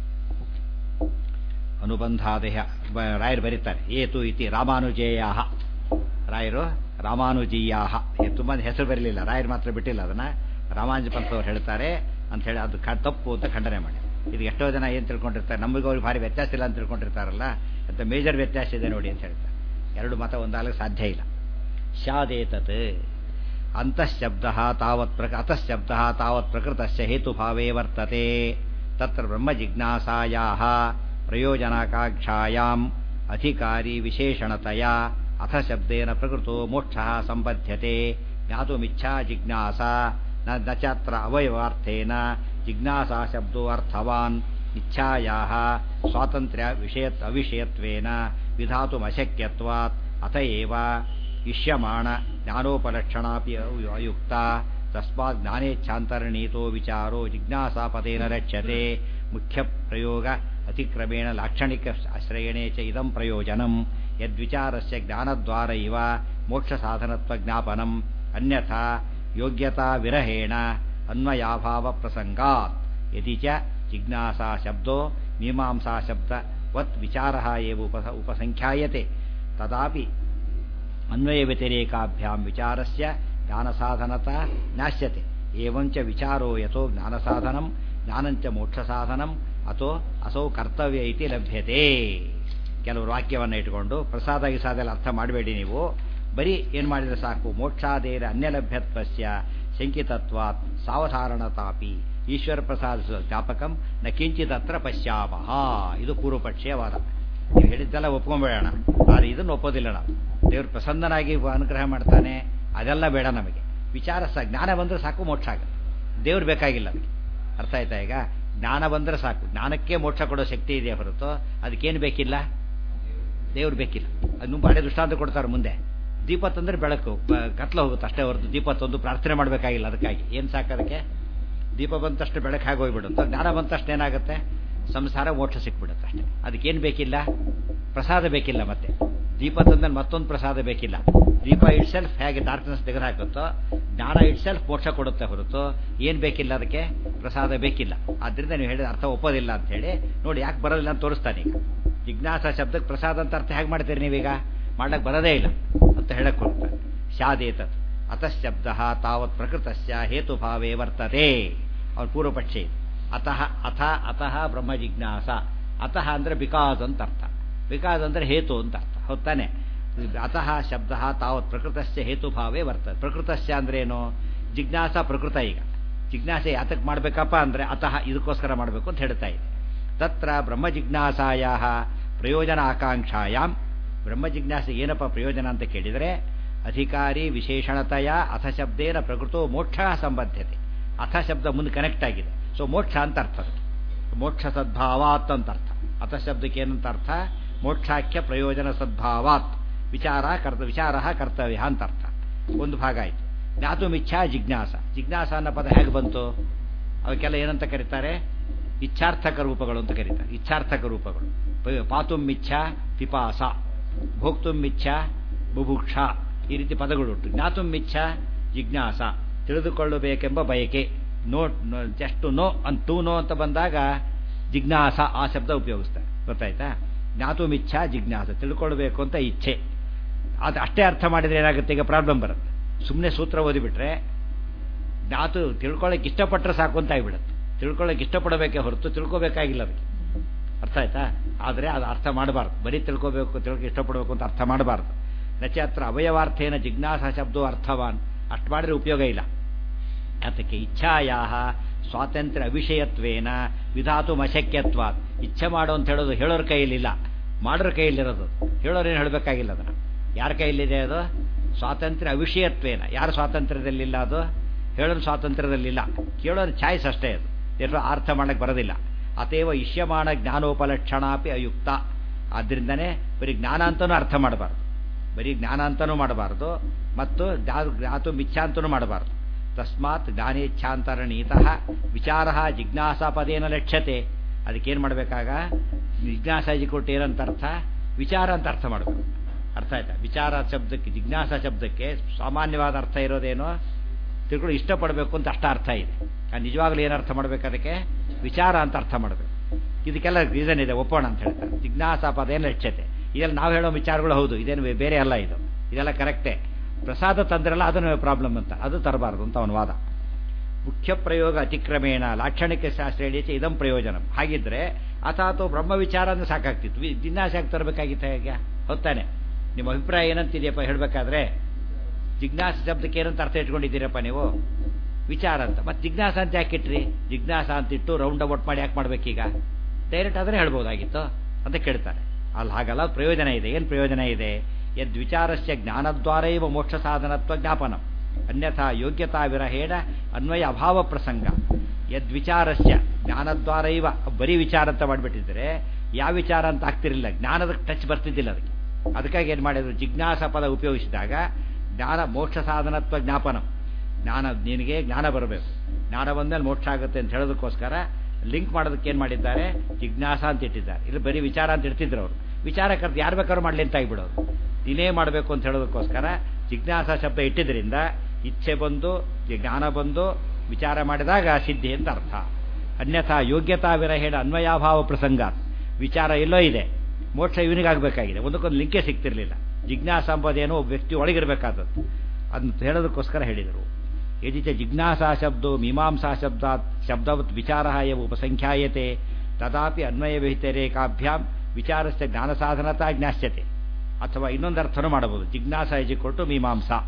ಅನುಬಂಧಾದೇಹ ರಾಯರು ಬರೀತಾರೆ ಏತು ಇತಿ ರಾಮಾನುಜೇಯ ರಾಯರು ರಾಮಾನುಜೀಯಾಹ ತುಂಬ ಹೆಸರು ಬರಲಿಲ್ಲ, ರಾಯರು ಮಾತ್ರ ಬಿಟ್ಟಿಲ್ಲ ಅದನ್ನು. ರಾಮಾನುಜ ಪಂಥವ್ರು ಹೇಳ್ತಾರೆ ಅಂತ ಹೇಳಿ ಅದು ತಪ್ಪು ಅಂತ ಖಂಡನೆ ಮಾಡಿ. ಇದು ಎಷ್ಟೋ ಜನ ಏನು ತಿಳ್ಕೊಂಡಿರ್ತಾರೆ, ನಮಗೂ ಅವ್ರಿಗೆ ಭಾರಿ ವ್ಯತ್ಯಾಸ ಇಲ್ಲ ಅಂತ ತಿಳ್ಕೊಂಡಿರ್ತಾರಲ್ಲ, ಅಂತ ಮೇಜರ್ ವ್ಯತ್ಯಾಸ ಇದೆ ನೋಡಿ ಅಂತ ಹೇಳ್ತಾರೆ. ಎರಡು ಮತ ಒಂದಾಗಲಿಕ್ಕೆ ಸಾಧ್ಯ ಇಲ್ಲ. ಸ್ಯಾದೇತತ್ ಅಂತಃಶಬ್ದ ಅತಃಶಬ್ದ ತಾವತ್ ಪ್ರಕೃತಸ್ಯ ಹೇತುಭಾವೇ ವರ್ತತೆ ತತ್ರ ಬ್ರಹ್ಮ ಜಿಜ್ಞಾಸಾಯಾಃ ಪ್ರಯೋಜನಾಕಾಂಕ್ಷಾಯಾಂ ಅಧಿಕಾರಿ ವಿಶೇಷಣತಯಾ ಅಥ ಶಬ್ದೇನ ಪ್ರಕೃತೋ ಮೋಕ್ಷಃ ಸಂಬಧ್ಯತೆ ಜ್ಞಾತುಮಿಚ್ಛಾ ಜಿಜ್ಞಾಸಾ ನ ಚಾತ್ರ ಅವಯವಾರ್ಥೇನ ಜಿಜ್ಞಾಸಾ ಶಬ್ದೋ ಅರ್ಥವಾನ್ ಇಚ್ಛಾಯಾಃ ಸ್ವಾತಂತ್ರ್ಯ ಅವಿಷಯತ್ವೇನ ವಿಧಾತುಮಶಕ್ಯತ್ವಾತ್ ಅತ ಏವ ಇಷ್ಯಮಾಣ ಜ್ಞಾನೋಪಲಕ್ಷಣಾಪಿ ಅಯುಕ್ತ ತಸ್ಮಾತ್ ಜ್ಞಾನೇಚ್ಛಾಂತರಣೀತೋ ವಿಚಾರೋ ಜಿಜ್ಞಾಸಾಪದೇನ ರಕ್ಷ್ಯತೆ ಮುಖ್ಯ ಪ್ರಯೋಗ ಅತಿಕ್ರಮೇಣ ಲಾಕ್ಷಣಿಕ ಆಶ್ರಯಣೆ ಚ ಇದಂ ಪ್ರಯೋಜನಂ ಯದ್ವಿಚಾರಸ್ಯ ಜ್ಞಾನದ್ವಾರ ಇವ ಮೋಕ್ಷ ಸಾಧನತ್ವ ಜ್ಞಾಪನಂ ಅನ್ಯಥಾ ಯೋಗ್ಯತಾ ವಿರಹೇಣ ಅನ್ವಯಾಭಾವ ಪ್ರಸಂಗಾತ್ ಯದಿ ಚ ಜಿಜ್ಞಾಸಾ ಶಬ್ದೋ ಮೀಮಾಂಸಾ ಶಬ್ದ ವತ್ ವಿಚಾರಃ ಏವ ಉಪಸಂಖ್ಯಾಯತೆ ತದಾಪಿ ಅನ್ವಯ ವ್ಯತಿರೇಕಾಭ್ಯಾಂ ವಿಚಾರಸ್ಯ ಜ್ಞಾನಸಾಧನತಾ ನ್ಯಾಸ್ಯತೆ ಏವಂಚ ವಿಚಾರೋ ಯಥೋ ಜ್ಞಾನಸಾಧನಂ ಜ್ಞಾನಂಚ ಮೋಕ್ಷಸಾಧನಂ ಅಥೋ ಅಸೌ ಕರ್ತವ್ಯ ಇತಿ ಲಭ್ಯತೆ. ಕೆಲವರು ವಾಕ್ಯವನ್ನು ಇಟ್ಟುಕೊಂಡು ಪ್ರಸಾದ ಗಿಸಾದೆಲ್ಲ ಅರ್ಥ ಮಾಡಬೇಡಿ, ನೀವು ಬರೀ ಏನು ಮಾಡಿದರೆ ಸಾಕು, ಮೋಕ್ಷಾದೇರ ಅನ್ಯಲಭ್ಯತ್ವಸ್ಯ ಶಂಕಿತತ್ವಾತ್ ಸಾವಧಾರಣತಾಪಿ ಈಶ್ವರ ಪ್ರಸಾದ ಜ್ಞಾಪಕಂ ನ ಕಿಂಚಿದತ್ರ ಪಶ್ಯಾಮಃ. ಇದು ಪೂರ್ವಪಕ್ಷೀಯ ವಾದ. ನೀವು ಹೇಳಿದ್ದೆಲ್ಲ ಒಪ್ಕೊಂಡ್ಬೇಡೋಣ, ಆದರೆ ಇದನ್ನು ಒಪ್ಪೋದಿಲ್ಲ ನಾವು. ದೇವರು ಪ್ರಸನ್ನನಾಗಿ ಅನುಗ್ರಹ ಮಾಡ್ತಾನೆ, ಅದೆಲ್ಲ ಬೇಡ ನಮಗೆ. ವಿಚಾರ ಜ್ಞಾನ ಬಂದರೆ ಸಾಕು, ಮೋಕ್ಷ ಆಗುತ್ತೆ. ದೇವ್ರು ಬೇಕಾಗಿಲ್ಲ ಅದಕ್ಕೆ. ಅರ್ಥ ಆಯ್ತಾ? ಈಗ ಜ್ಞಾನ ಬಂದರೆ ಸಾಕು, ಜ್ಞಾನಕ್ಕೆ ಮೋಕ್ಷ ಕೊಡೋ ಶಕ್ತಿ ಇದೆಯಾ ಹೊರತು ಅದಕ್ಕೇನು ಬೇಕಿಲ್ಲ, ದೇವ್ರು ಬೇಕಿಲ್ಲ. ಅದನ್ನು ಬಾಳೆ ದೃಷ್ಟಾಂತ ಕೊಡ್ತಾರೆ ಮುಂದೆ. ದೀಪ ತಂದರೆ ಬೆಳಕು, ಕತ್ಲ ಹೋಗುತ್ತೆ ಅಷ್ಟೇ ಹೊರತು ದೀಪ ತಂದು ಪ್ರಾರ್ಥನೆ ಮಾಡಬೇಕಾಗಿಲ್ಲ. ಅದಕ್ಕಾಗಿ ಏನು ಸಾಕು, ಅದಕ್ಕೆ ದೀಪ ಬಂತಷ್ಟು ಬೆಳಕು ಹಾಗೆ ಹೋಗ್ಬಿಡುತ್ತೆ. ಜ್ಞಾನ ಬಂತಷ್ಟು ಏನಾಗುತ್ತೆ, ಸಂಸಾರ ಮೋಕ್ಷ ಸಿಕ್ಬಿಡುತ್ತೆ ಅಷ್ಟೇ. ಅದಕ್ಕೇನು ಬೇಕಿಲ್ಲ, ಪ್ರಸಾದ ಬೇಕಿಲ್ಲ. ಮತ್ತೆ ದೀಪ ತಂದಲ್ಲಿ ಮತ್ತೊಂದು ಪ್ರಸಾದ ಬೇಕಿಲ್ಲ. ದೀಪ ಇಟ್ ಸೆಲ್ಫ್ ಹೇಗೆ ಡಾರ್ಕ್ನೆಸ್ ತೆಗೆದು ಹಾಕುತ್ತೋ, ಜ್ಞಾನ ಇಟ್ ಸೆಲ್ಫ್ ಮೋಕ್ಷ ಕೊಡುತ್ತೆ ಹೊರತು ಏನು ಬೇಕಿಲ್ಲ, ಅದಕ್ಕೆ ಪ್ರಸಾದ ಬೇಕಿಲ್ಲ. ಆದ್ದರಿಂದ ನೀವು ಹೇಳಿದ ಅರ್ಥ ಒಪ್ಪೋದಿಲ್ಲ ಅಂತ ಹೇಳಿ ನೋಡಿ, ಯಾಕೆ ಬರೋದಿಲ್ಲ ಅಂತ ತೋರಿಸ್ತಾನೆ. ಈಗ ಜಿಜ್ಞಾಸಾ ಶಬ್ದಕ್ಕೆ ಪ್ರಸಾದ ಅಂತ ಅರ್ಥ ಹೇಗೆ ಮಾಡ್ತೀರಿ ನೀವೀಗ? ಮಾಡಕ್ಕೆ ಬರೋದೇ ಇಲ್ಲ ಅಂತ ಹೇಳಕ್ಕೆ ಕೊಡ್ತಾರೆ. ಸ್ಯಾದೇತತ್ ಅತಃಶಬ್ದ ತಾವತ್ ಪ್ರಕೃತಸ್ಯ ಹೇತುಭಾವೇ ವರ್ತತೆ. ಅವ್ರ ಪೂರ್ವಪಕ್ಷಿ. ಅತಃ ಅಥ ಅತಃ ಬ್ರಹ್ಮ ಜಿಜ್ಞಾಸ. ಅತಃ ಅಂದರೆ ಬಿಕಾಸ್ ಅಂತ ಅರ್ಥ, ಬಿಕಾಸ್ ಅಂದರೆ ಹೇತು ಅಂತ ಅರ್ಥ. ಹೊತ್ತಾನೆ ಅತಃ ಶಬ್ದ ತಾವತ್ ಪ್ರಕೃತಸ್ಯ ಹೇತುಭಾವೇ ವರ್ತತೆ. ಪ್ರಕೃತಸ್ಯ ಅಂದ್ರೆ ಏನು? ಜಿಜ್ಞಾಸ ಪ್ರಕೃತ. ಈಗ ಜಿಜ್ಞಾಸೆ ಯಾತಕ್ಕೆ ಮಾಡಬೇಕಪ್ಪ ಅಂದರೆ ಅತಃ ಇದಕ್ಕೋಸ್ಕರ ಮಾಡಬೇಕು ಅಂತ ಹೇಳ್ತಾ ಇದೆ. ತತ್ರ ಬ್ರಹ್ಮ ಜಿಜ್ಞಾಸಾಯ ಪ್ರಯೋಜನ ಆಕಾಂಕ್ಷಾಯಾಮ್. ಬ್ರಹ್ಮ ಜಿಜ್ಞಾಸೆ ಏನಪ್ಪ ಪ್ರಯೋಜನ ಅಂತ ಕೇಳಿದರೆ, ಅಧಿಕಾರಿ ವಿಶೇಷಣತೆಯ ಅಥ ಶಬ್ದೇನ ಪ್ರಕೃತೋ ಮೋಕ್ಷ ಸಂಬದ್ಧತೆ. ಅಥ ಶಬ್ದ ಮುಂದೆ ಕನೆಕ್ಟ್ ಆಗಿದೆ, ಸೊ ಮೋಕ್ಷ ಅಂತ ಅರ್ಥ. ಮೋಕ್ಷ ಸದ್ಭಾವಾತ್ ಅಂತ ಅರ್ಥ. ಅಥ ಶಬ್ದಕ್ಕೆ ಏನಂತ ಅರ್ಥ? ಮೋಕ್ಷಾಖ್ಯ ಪ್ರಯೋಜನ ಸದ್ಭಾವಾತ್. ವಿಚಾರ ಕರ್ತವ್ಯ ಅಂತ ಅರ್ಥ. ಒಂದು ಭಾಗ ಆಯಿತು. ಜ್ಞಾತುಮಿಚ್ಛಾ ಜಿಜ್ಞಾಸ. ಜಿಜ್ಞಾಸ ಅನ್ನೋ ಪದ ಹೇಗೆ ಬಂತು? ಅವಕ್ಕೆಲ್ಲ ಏನಂತ ಕರೀತಾರೆ? ಇಚ್ಛಾರ್ಥಕ ರೂಪಗಳು ಅಂತ ಕರೀತಾರೆ. ಇಚ್ಛಾರ್ಥಕ ರೂಪಗಳು ಪಾತುಮಿಚ್ಛಾ ಪಿಪಾಸ, ಭೋಕ್ತುಮಿಚ್ಛಾ ಬುಭುಕ್ಷ, ಈ ರೀತಿ ಪದಗಳುಂಟು. ಜ್ಞಾತುಮಿಚ್ಛಾ ಜಿಜ್ಞಾಸ, ತಿಳಿದುಕೊಳ್ಳಬೇಕೆಂಬ ಬಯಕೆ. ಜಸ್ಟ್ ನೋ ಅಂತ, ಟು ನೋ ಅಂತ ಬಂದಾಗ ಜಿಜ್ಞಾಸ ಆ ಶಬ್ದ ಉಪಯೋಗಿಸ್ತಾರೆ. ಗೊತ್ತಾಯ್ತಾ? ಜ್ಞಾತುಮಿಚ್ಛಾ ಜಿಜ್ಞಾಸ, ತಿಳ್ಕೊಳ್ಬೇಕು ಅಂತ ಇಚ್ಛೆ. ಅದು ಅಷ್ಟೇ ಅರ್ಥ ಮಾಡಿದರೆ ಏನಾಗುತ್ತೆ? ಈಗ ಪ್ರಾಬ್ಲಮ್ ಬರುತ್ತೆ. ಸುಮ್ಮನೆ ಸೂತ್ರ ಓದಿಬಿಟ್ರೆ ತಿಳ್ಕೊಳ್ಳೋಕೆ ಇಷ್ಟಪಟ್ಟರೆ ಸಾಕು ಅಂತ ಆಗಿಬಿಡುತ್ತೆ. ತಿಳ್ಕೊಳ್ಳೋಕೆ ಇಷ್ಟಪಡಬೇಕೇ ಹೊರತು ತಿಳ್ಕೊಬೇಕಾಗಿಲ್ಲ ಅದಕ್ಕೆ. ಅರ್ಥ ಆಯ್ತಾ? ಆದರೆ ಅದು ಅರ್ಥ ಮಾಡಬಾರ್ದು. ಬರೀ ತಿಳ್ಕೋಬೇಕು, ಇಷ್ಟಪಡಬೇಕು ಅಂತ ಅರ್ಥ ಮಾಡಬಾರ್ದು. ನಚತ್ರ ಅವಯವಾರ್ಥೇನ ಜಿಜ್ಞಾಸಾ ಶಬ್ದೋ ಅರ್ಥವಾನ್. ಅಷ್ಟು ಮಾಡಿದ್ರೆ ಉಪಯೋಗ ಇಲ್ಲ. ಅದಕ್ಕೆ ಇಚ್ಛಾಯಾ ಸ್ವಾತಂತ್ರ್ಯ ಅವಿಷಯತ್ವೇನ ವಿಧಾತು ಅಶಕ್ಯತ್ವಾತ್. ಇಚ್ಛೆ ಮಾಡು ಅಂತ ಹೇಳೋದು ಹೇಳೋರ ಕೈಯಲ್ಲಿಲ್ಲ, ಮಾಡೋರ ಕೈಯಲ್ಲಿರೋದು. ಹೇಳೋರೇನು ಹೇಳಬೇಕಾಗಿಲ್ಲ. ಅದನ್ನು ಯಾರ ಕೈಯಲ್ಲಿದೆ? ಅದು ಸ್ವಾತಂತ್ರ್ಯ ಅವಿಷಯತ್ವೇನ. ಯಾರು ಸ್ವಾತಂತ್ರ್ಯದಲ್ಲಿಲ್ಲ? ಅದು ಹೇಳೋರು ಸ್ವಾತಂತ್ರ್ಯದಲ್ಲಿಲ್ಲ. ಕೇಳೋರು ಚಾಯ್ಸ್ ಅಷ್ಟೇ. ಅದು ಎಲ್ಲರೂ ಅರ್ಥ ಮಾಡಕ್ಕೆ ಬರೋದಿಲ್ಲ. ಅತೇವ ಇಷ್ಯಮಾಣ ಜ್ಞಾನೋಪಲಕ್ಷಣಾಪಿ ಅಯುಕ್ತ. ಆದ್ದರಿಂದನೇ ಬರೀ ಜ್ಞಾನ ಅಂತನೂ ಅರ್ಥ ಮಾಡಬಾರ್ದು, ಬರೀ ಜ್ಞಾನ ಅಂತನೂ ಮಾಡಬಾರ್ದು, ಮತ್ತು ಜ್ಞಾತು ಮಿಚ್ಛಾ ಅಂತನೂ ಮಾಡಬಾರ್ದು. ತಸ್ಮಾತ್ ಜ್ಞಾನೇಚ್ಛಾಂತರಣೀತಃ ವಿಚಾರ ಜಿಜ್ಞಾಸಾ ಪದೇನ ಲಕ್ಷ್ಯತೆ. ಅದಕ್ಕೇನು ಮಾಡಬೇಕಾಗ? ಜಿಜ್ಞಾಸಾ ಕೊಟ್ಟು ಏನಂತ ಅರ್ಥ? ವಿಚಾರ ಅಂತ ಅರ್ಥ ಮಾಡಬೇಕು. ಅರ್ಥ ಆಯ್ತಾ? ವಿಚಾರ ಶಬ್ದಕ್ಕೆ, ಜಿಜ್ಞಾಸಾ ಶಬ್ದಕ್ಕೆ ಸಾಮಾನ್ಯವಾದ ಅರ್ಥ ಇರೋದೇನೋ ತಿಳ್ಕೊಂಡು ಇಷ್ಟಪಡಬೇಕು ಅಂತ ಅಷ್ಟ ಅರ್ಥ ಇದೆ. ನಿಜವಾಗ್ಲೂ ಏನು ಅರ್ಥ ಮಾಡಬೇಕು? ಅದಕ್ಕೆ ವಿಚಾರ ಅಂತ ಅರ್ಥ ಮಾಡಬೇಕು. ಇದಕ್ಕೆಲ್ಲ ರೀಸನ್ ಇದೆ, ಒಪ್ಪೋಣ ಅಂತ ಹೇಳ್ತಾರೆ. ಜಿಜ್ಞಾಸಾ ಪದೇನ ಲಕ್ಷ್ಯತೆ, ಇದೆಲ್ಲ ನಾವು ಹೇಳೋ ವಿಚಾರಗಳು ಹೌದು, ಇದೇನು ಬೇರೆ ಅಲ್ಲ, ಇದೆಲ್ಲ ಕರೆಕ್ಟೇ. ಪ್ರಸಾದ ತಂದ್ರಲ್ಲ ಅದನ್ನು ಪ್ರಾಬ್ಲಮ್ ಅಂತ, ಅದು ತರಬಾರ್ದು ಅಂತ ಅವನ ವಾದ. ಮುಖ್ಯ ಪ್ರಯೋಗ ಅತಿಕ್ರಮೇಣ ಲಾಕ್ಷಣಿಕ ಶಾಸ್ತ್ರ ಹೇಳಿಚೆ ಇದಂ ಪ್ರಯೋಜನ. ಹಾಗಿದ್ರೆ ಅಥಾತೋ ಬ್ರಹ್ಮ ವಿಚಾರ ಅಂದ್ರೆ ಸಾಕಾಗ್ತಿತ್ತು, ಜಿಜ್ಞಾಸೆ ಯಾಕೆ ತರಬೇಕಾಗಿತ್ತು? ಹೇಗೆ ಹೊತ್ತಾನೆ? ನಿಮ್ಮ ಅಭಿಪ್ರಾಯ ಏನಂತಿದೆಯಪ್ಪ ಹೇಳಬೇಕಾದ್ರೆ? ಜಿಜ್ಞಾಸ ಶಬ್ದಕ್ಕೆ ಏನಂತ ಅರ್ಥ ಇಟ್ಕೊಂಡಿದ್ದೀರಪ್ಪ ನೀವು? ವಿಚಾರ ಅಂತ. ಮತ್ತೆ ಜಿಜ್ಞಾಸ ಅಂತ ಯಾಕೆ ಇಟ್ರಿ? ಜಿಜ್ಞಾಸ ಅಂತಿಟ್ಟು ರೌಂಡ್ ಅಬೌಟ್ ಮಾಡಿ ಯಾಕೆ ಮಾಡ್ಬೇಕೀಗ? ಡೈರೆಕ್ಟ್ ಆದರೆ ಹೇಳ್ಬೋದಾಗಿತ್ತು ಅಂತ ಕೇಳ್ತಾರೆ. ಅಲ್ಲಿ ಹಾಗಲ್ಲ, ಪ್ರಯೋಜನ ಇದೆ. ಏನು ಪ್ರಯೋಜನ ಇದೆ? ಯದ್ವಿಚಾರಸ್ಯ ಜ್ಞಾನದ್ವಾರ ಇವ ಮೋಕ್ಷ ಸಾಧನತ್ವ ಜ್ಞಾಪನಂ, ಅನ್ಯಥಾ ಯೋಗ್ಯತಾ ವಿರಹೇಣ ಅನ್ವಯ ಅಭಾವ ಪ್ರಸಂಗ. ಯದ್ವಿಚಾರಸ್ಯ ಜ್ಞಾನದ್ವಾರ ಇವ, ಬರೀ ವಿಚಾರ ಅಂತ ಮಾಡಿಬಿಟ್ಟಿದ್ರೆ ಯಾವ ವಿಚಾರ ಅಂತ ಆಗ್ತಿರಲಿಲ್ಲ, ಜ್ಞಾನದ ಟಚ್ ಬರ್ತಿದ್ದಿಲ್ಲ ಅದಕ್ಕೆ. ಅದಕ್ಕಾಗಿ ಏನು ಮಾಡಿದ್ರು? ಜಿಜ್ಞಾಸ ಪದ ಉಪಯೋಗಿಸಿದಾಗ ಜ್ಞಾನ ಮೋಕ್ಷ ಸಾಧನತ್ವ ಜ್ಞಾಪನಂ, ಜ್ಞಾನ, ನಿನಗೆ ಜ್ಞಾನ ಬರಬೇಕು, ಜ್ಞಾನ ಬಂದಲ್ಲಿ ಮೋಕ್ಷ ಆಗುತ್ತೆ ಅಂತ ಹೇಳೋದಕ್ಕೋಸ್ಕರ ಲಿಂಕ್ ಮಾಡೋದಕ್ಕೆ ಏನು ಮಾಡಿದ್ದಾರೆ? ಜಿಜ್ಞಾಸ ಅಂತ ಇಟ್ಟಿದ್ದಾರೆ. ಇಲ್ಲಿ ಬರೀ ವಿಚಾರ ಅಂತ ಇಡ್ತಿದ್ರು ಅವರು. ವಿಚಾರ ಕರೆದು ಯಾರು ಬೇಕಾದ್ರೂ ಮಾಡಲಿ ಅಂತ ಆಗಿಬಿಡೋರು. ನೀನೇ ಮಾಡಬೇಕು ಅಂತ ಹೇಳೋದಕ್ಕೋಸ್ಕರ ಜಿಜ್ಞಾಸ ಶಬ್ದ ಇಟ್ಟಿದ್ದರಿಂದ ಇಚ್ಛೆ ಬಂದು ಜ್ಞಾನ ಬಂದು ವಿಚಾರ ಮಾಡಿದಾಗ ಸಿದ್ಧಿ ಅಂತ ಅರ್ಥ. ಅನ್ಯಥಾ ಯೋಗ್ಯತಾ ವಿರಹೇಣ ಅನ್ವಯಾಭಾವ ಪ್ರಸಂಗ. ವಿಚಾರ ಎಲ್ಲೋ ಇದೆ, ಮೋಕ್ಷ ಇವನಿಗಾಗಬೇಕಾಗಿದೆ, ಒಂದಕ್ಕೊಂದು ಲಿಂಕೇ ಸಿಗ್ತಿರ್ಲಿಲ್ಲ. ಜಿಜ್ಞಾಸ ಎಂಬುದೇನೋ ಒಬ್ಬ ವ್ಯಕ್ತಿ ಒಳಗಿರಬೇಕಾದದ್ದು, ಅದನ್ನು ಹೇಳೋದಕ್ಕೋಸ್ಕರ ಹೇಳಿದರು. ಯದಿಚ ಜಿಜ್ಞಾಸಾ ಶಬ್ದೋ ಮೀಮಾಂಸಾ ಶಬ್ದವತ್ ವಿಚಾರ ಎವ ಉಪಸಂಖ್ಯಾಯತೆ ತದಾಪಿ ಅನ್ವಯವಿಹಿತರೇಕಾಭ್ಯಾಂ ವಿಚಾರಸ್ಯ ಜ್ಞಾನ ಸಾಧನತಾ ಜ್ಞಾಸ್ಯತೆ. ಅಥವಾ ಇನ್ನೊಂದು ಅರ್ಥನೂ ಮಾಡಬಹುದು, ಜಿಜ್ಞಾಸ ಕೊಟ್ಟು ಮೀಮಾಂಸಾ.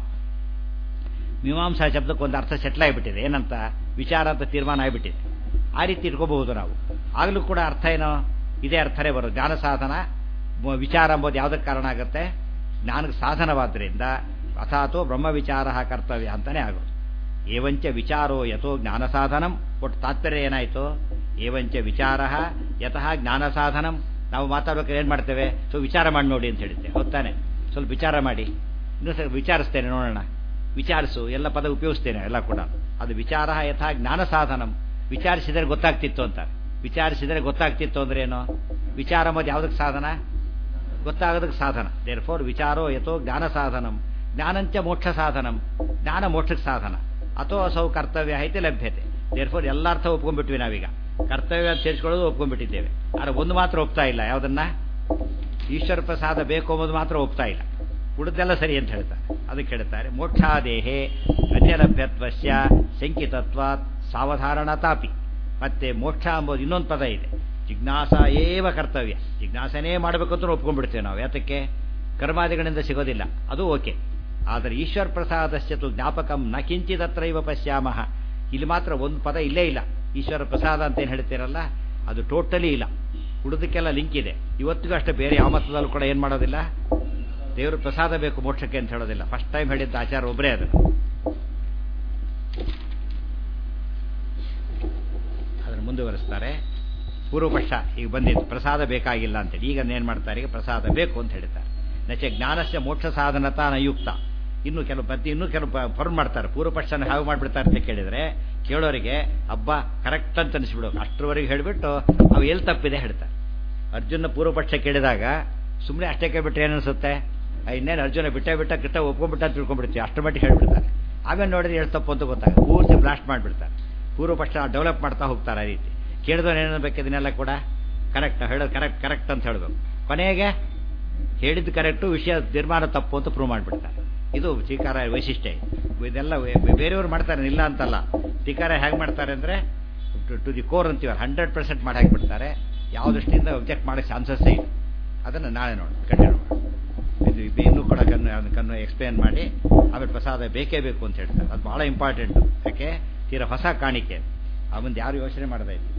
ಮೀಮಾಂಸಾ ಶಬ್ದಕ್ಕೆ ಒಂದು ಅರ್ಥ ಸೆಟ್ಲ್ ಆಗಿಬಿಟ್ಟಿದೆ, ಏನಂತ? ವಿಚಾರ ಅಂತ ತೀರ್ಮಾನ ಆಗಿಬಿಟ್ಟಿದೆ. ಆ ರೀತಿ ಇಟ್ಕೋಬಹುದು ನಾವು. ಆಗಲೂ ಕೂಡ ಅರ್ಥ ಏನೋ ಇದೇ ಅರ್ಥನೇ ಬರೋದು. ಜ್ಞಾನ ಸಾಧನ ವಿಚಾರ ಎಂಬುದು ಯಾವುದಕ್ಕೆ ಕಾರಣ ಆಗುತ್ತೆ? ಜ್ಞಾನಕ್ಕೆ ಸಾಧನವಾದ್ದರಿಂದ ಅಥಾತೋ ಬ್ರಹ್ಮ ವಿಚಾರ ಕರ್ತವ್ಯ ಅಂತಾನೆ ಆಗೋದು. ಏವಂಚ ವಿಚಾರೋ ಯಥೋ ಜ್ಞಾನ ಸಾಧನಂ. ಒಟ್ಟು ತಾತ್ಪರ್ಯ ಏನಾಯಿತು? ಏವಂಚ ವಿಚಾರ ಯತಃ ಜ್ಞಾನ ಸಾಧನಂ. ನಾವು ಮಾತಾಡ್ಬೇಕಾದ್ರೆ ಏನು ಮಾಡ್ತೇವೆ? ಸೊ ವಿಚಾರ ಮಾಡಿ ನೋಡಿ ಅಂತ ಹೇಳಿದ್ದೆ, ಹೊತ್ತಾನೆ? ಸ್ವಲ್ಪ ವಿಚಾರ ಮಾಡಿ, ಇನ್ನೂ ಸ್ವಲ್ಪ ವಿಚಾರಿಸ್ತೇನೆ ನೋಡೋಣ, ವಿಚಾರಿಸು, ಎಲ್ಲ ಪದ ಉಪಯೋಗಿಸ್ತೇನೆ ಎಲ್ಲ ಕೂಡ. ಅದು ವಿಚಾರ ಯಥಾ ಜ್ಞಾನ ಸಾಧನಂ. ವಿಚಾರಿಸಿದರೆ ಗೊತ್ತಾಗ್ತಿತ್ತು ಅಂತ. ವಿಚಾರಿಸಿದರೆ ಗೊತ್ತಾಗ್ತಿತ್ತು ಅಂದ್ರೆ ಏನು? ವಿಚಾರ ಎಂಬುದು ಯಾವುದಕ್ಕೆ ಸಾಧನ? ಗೊತ್ತಾಗೋದಕ್ಕೆ ಸಾಧನ. ದೇರ್ಫೋರ್ ವಿಚಾರೋ ಯಥೋ ಜ್ಞಾನ ಸಾಧನಂ ಜ್ಞಾನಂಚ ಮೋಕ್ಷ ಸಾಧನಂ. ಜ್ಞಾನ ಮೋಕ್ಷಕ್ಕೆ ಸಾಧನ. ಅಥೋ ಅಸೌ ಕರ್ತವ್ಯ ಐತೆ ಲಭ್ಯತೆ. ದೇರ್ಫೋರ್ ಎಲ್ಲ ಅರ್ಥ ಒಪ್ಕೊಂಡ್ಬಿಟ್ವಿ ನಾವೀಗ. ಕರ್ತವ್ಯ ಅಂತ ಸೇರಿಸ್ಕೊಳ್ಳೋದು ಒಪ್ಕೊಂಡ್ಬಿಟ್ಟಿದ್ದೇವೆ. ಆದರೆ ಒಂದು ಮಾತ್ರ ಒಪ್ತಾ ಇಲ್ಲ, ಯಾವುದನ್ನ? ಈಶ್ವರ ಪ್ರಸಾದ ಬೇಕು ಎಂಬುದು ಮಾತ್ರ ಒಪ್ತಾ ಇಲ್ಲ. ಉಳಿದೆಲ್ಲ ಸರಿ ಅಂತ ಹೇಳ್ತಾರೆ. ಅದಕ್ಕೆ ಹೇಳ್ತಾರೆ ಮೋಕ್ಷಾದೇಹೇ ಅನ್ಯಲಭ್ಯತ್ವಸ್ಯ ಶಂಕಿತತ್ವಾತ್ ಸಾವಧಾರಣತಾಪಿ. ಮತ್ತೆ ಮೋಕ್ಷ ಎಂಬುದು ಇನ್ನೊಂದು ಪದ ಇದೆ, ಜಿಜ್ಞಾಸ ಏವ ಕರ್ತವ್ಯ. ಜಿಜ್ಞಾಸನೇ ಮಾಡಬೇಕು ಅಂತ ಒಪ್ಕೊಂಡ್ಬಿಡ್ತೇವೆ ನಾವು. ಯಾತಕ್ಕೆ? ಕರ್ಮಾದಿಗಳಿಂದ ಸಿಗೋದಿಲ್ಲ, ಅದು ಓಕೆ. ಆದರೆ ಈಶ್ವರ ಪ್ರಸಾದಶ್ಚತು ಜ್ಞಾಪಕಂ ನ ಕಿಂಚಿದತ್ರೈವ ಪಶ್ಯಾಮಃ. ಇಲ್ಲಿ ಮಾತ್ರ ಒಂದು ಪದ ಇಲ್ಲೇ ಇಲ್ಲ. ಈಶ್ವರ ಪ್ರಸಾದ ಅಂತ ಏನು ಹೇಳ್ತೀರಲ್ಲ, ಅದು ಟೋಟಲಿ ಇಲ್ಲ. ಉಳಿದಕ್ಕೆಲ್ಲ ಲಿಂಕ್ ಇದೆ. ಇವತ್ತಿಗೂ ಅಷ್ಟೇ, ಬೇರೆ ಯಾವ ಮತದಲ್ಲೂ ಕೂಡ ಏನು ಮಾಡೋದಿಲ್ಲ, ದೇವರು ಪ್ರಸಾದ ಬೇಕು ಮೋಕ್ಷಕ್ಕೆ ಅಂತ ಹೇಳೋದಿಲ್ಲ. ಫಸ್ಟ್ ಟೈಮ್ ಹೇಳಿದ್ದ ಆಚಾರ ಒಬ್ಬರೇ ಅದು. ಅದನ್ನು ಮುಂದುವರಿಸ್ತಾರೆ. ಪೂರ್ವಪಕ್ಷ ಈಗ ಬಂದಿದ್ದು ಪ್ರಸಾದ ಬೇಕಾಗಿಲ್ಲ ಅಂತೇಳಿ. ಈಗ ಏನು ಮಾಡ್ತಾರೆ? ಈಗ ಪ್ರಸಾದ ಬೇಕು ಅಂತ ಹೇಳ್ತಾರೆ. ನಚೆ ಜ್ಞಾನಸ್ಯ ಮೋಕ್ಷ ಸಾಧನತಾ ನಯುಕ್ತ. ಇನ್ನೂ ಕೆಲವು ಫರ್ಮ್ ಮಾಡ್ತಾರೆ. ಪೂರ್ವಪಕ್ಷನ ಹಾವು ಮಾಡಿಬಿಡ್ತಾರೆ ಅಂತ ಕೇಳಿದರೆ ಕೇಳೋರಿಗೆ ಹಬ್ಬ ಕರೆಕ್ಟ್ ಅಂತ ಅನಿಸ್ಬಿಡೋದು. ಅಷ್ಟರವರೆಗೆ ಹೇಳಿಬಿಟ್ಟು ಅವು ಎಲ್ಲಿ ತಪ್ಪಿದೆ ಹೇಳ್ತಾರೆ. ಅರ್ಜುನ ಪೂರ್ವಪಕ್ಷ ಕೇಳಿದಾಗ ಸುಮ್ಮನೆ ಅಷ್ಟೇ ಕೇಳ್ಬಿಟ್ರೆ ಏನನ್ಸುತ್ತೆ? ಇನ್ನೇನು ಅರ್ಜುನ ಬಿಟ್ಟ ಕೃಷ್ಣ ಒಪ್ಕೊಂಡ್ಬಿಟ್ಟ ಅಂತ ತಿಳ್ಕೊಂಡ್ಬಿಡ್ತೀವಿ. ಅಷ್ಟರ ಮಟ್ಟಿಗೆ ಹೇಳ್ಬಿಡ್ತಾರೆ. ಆಮೇಲೆ ನೋಡಿದ್ರೆ ಹೇಳಿ ತಪ್ಪು ಅಂತ ಗೊತ್ತಾಗುತ್ತೆ. ಪೂರ್ತಿ ಬ್ಲಾಸ್ಟ್ ಮಾಡಿಬಿಡ್ತಾರೆ. ಪೂರ್ವಪಕ್ಷ ಡೆವಲಪ್ ಮಾಡ್ತಾ ಹೋಗ್ತಾರೆ. ಆ ರೀತಿ ಕೇಳಿದವನು ಏನೇನಬೇಕು ಇದನ್ನೆಲ್ಲ ಕೂಡ ಕರೆಕ್ಟ್ ಹೇಳೋದು, ಕರೆಕ್ಟ್ ಅಂತ ಹೇಳೋದು. ಕೊನೆಗೆ ಹೇಳಿದ್ದು ಕರೆಕ್ಟು, ವಿಷಯ ತೀರ್ಮಾನ ತಪ್ಪು ಅಂತ ಪ್ರೂವ್ ಮಾಡಿಬಿಡ್ತಾರೆ. ಇದು ಟೀಕಾರ ವೈಶಿಷ್ಟ್ಯ. ಇದೆಲ್ಲ ಬೇರೆಯವರು ಮಾಡ್ತಾರೆ, ಇಲ್ಲ ಅಂತಲ್ಲ. ಟೀಕಾರ ಹೇಗೆ ಮಾಡ್ತಾರೆ ಅಂದರೆ ಟು ದಿ ಕೋರ್ ಅಂತೀವ, 100% ಮಾಡಿ ಹಾಕಿಬಿಡ್ತಾರೆ. ಯಾವ ದೃಷ್ಟಿಯಿಂದ ಒಬ್ಜೆಕ್ಟ್ ಮಾಡೋಕ್ಕೆ ಚಾನ್ಸಸ್ಸೇ ಇಲ್ಲ. ಅದನ್ನು ನಾಳೆ ನೋಡಿ ಕಂಟಿನ್ಯೂ ಮಾಡಿ ಇದು ಇನ್ನೂ ಕೂಡ ಕಣ್ಣು ಎಕ್ಸ್ಪ್ಲೇನ್ ಮಾಡಿ ಆಮೇಲೆ ಪ್ರಸಾದ ಬೇಕೇ ಬೇಕು ಅಂತ ಹೇಳ್ತಾರೆ. ಅದು ಭಾಳ ಇಂಪಾರ್ಟೆಂಟು. ಯಾಕೆ? ತೀರಾ ಹೊಸ ಕಾಣಿಕೆ. ಆ ಮುಂದೆ ಯಾರು ಯೋಚನೆ ಮಾಡದೇ ಇತ್ತು.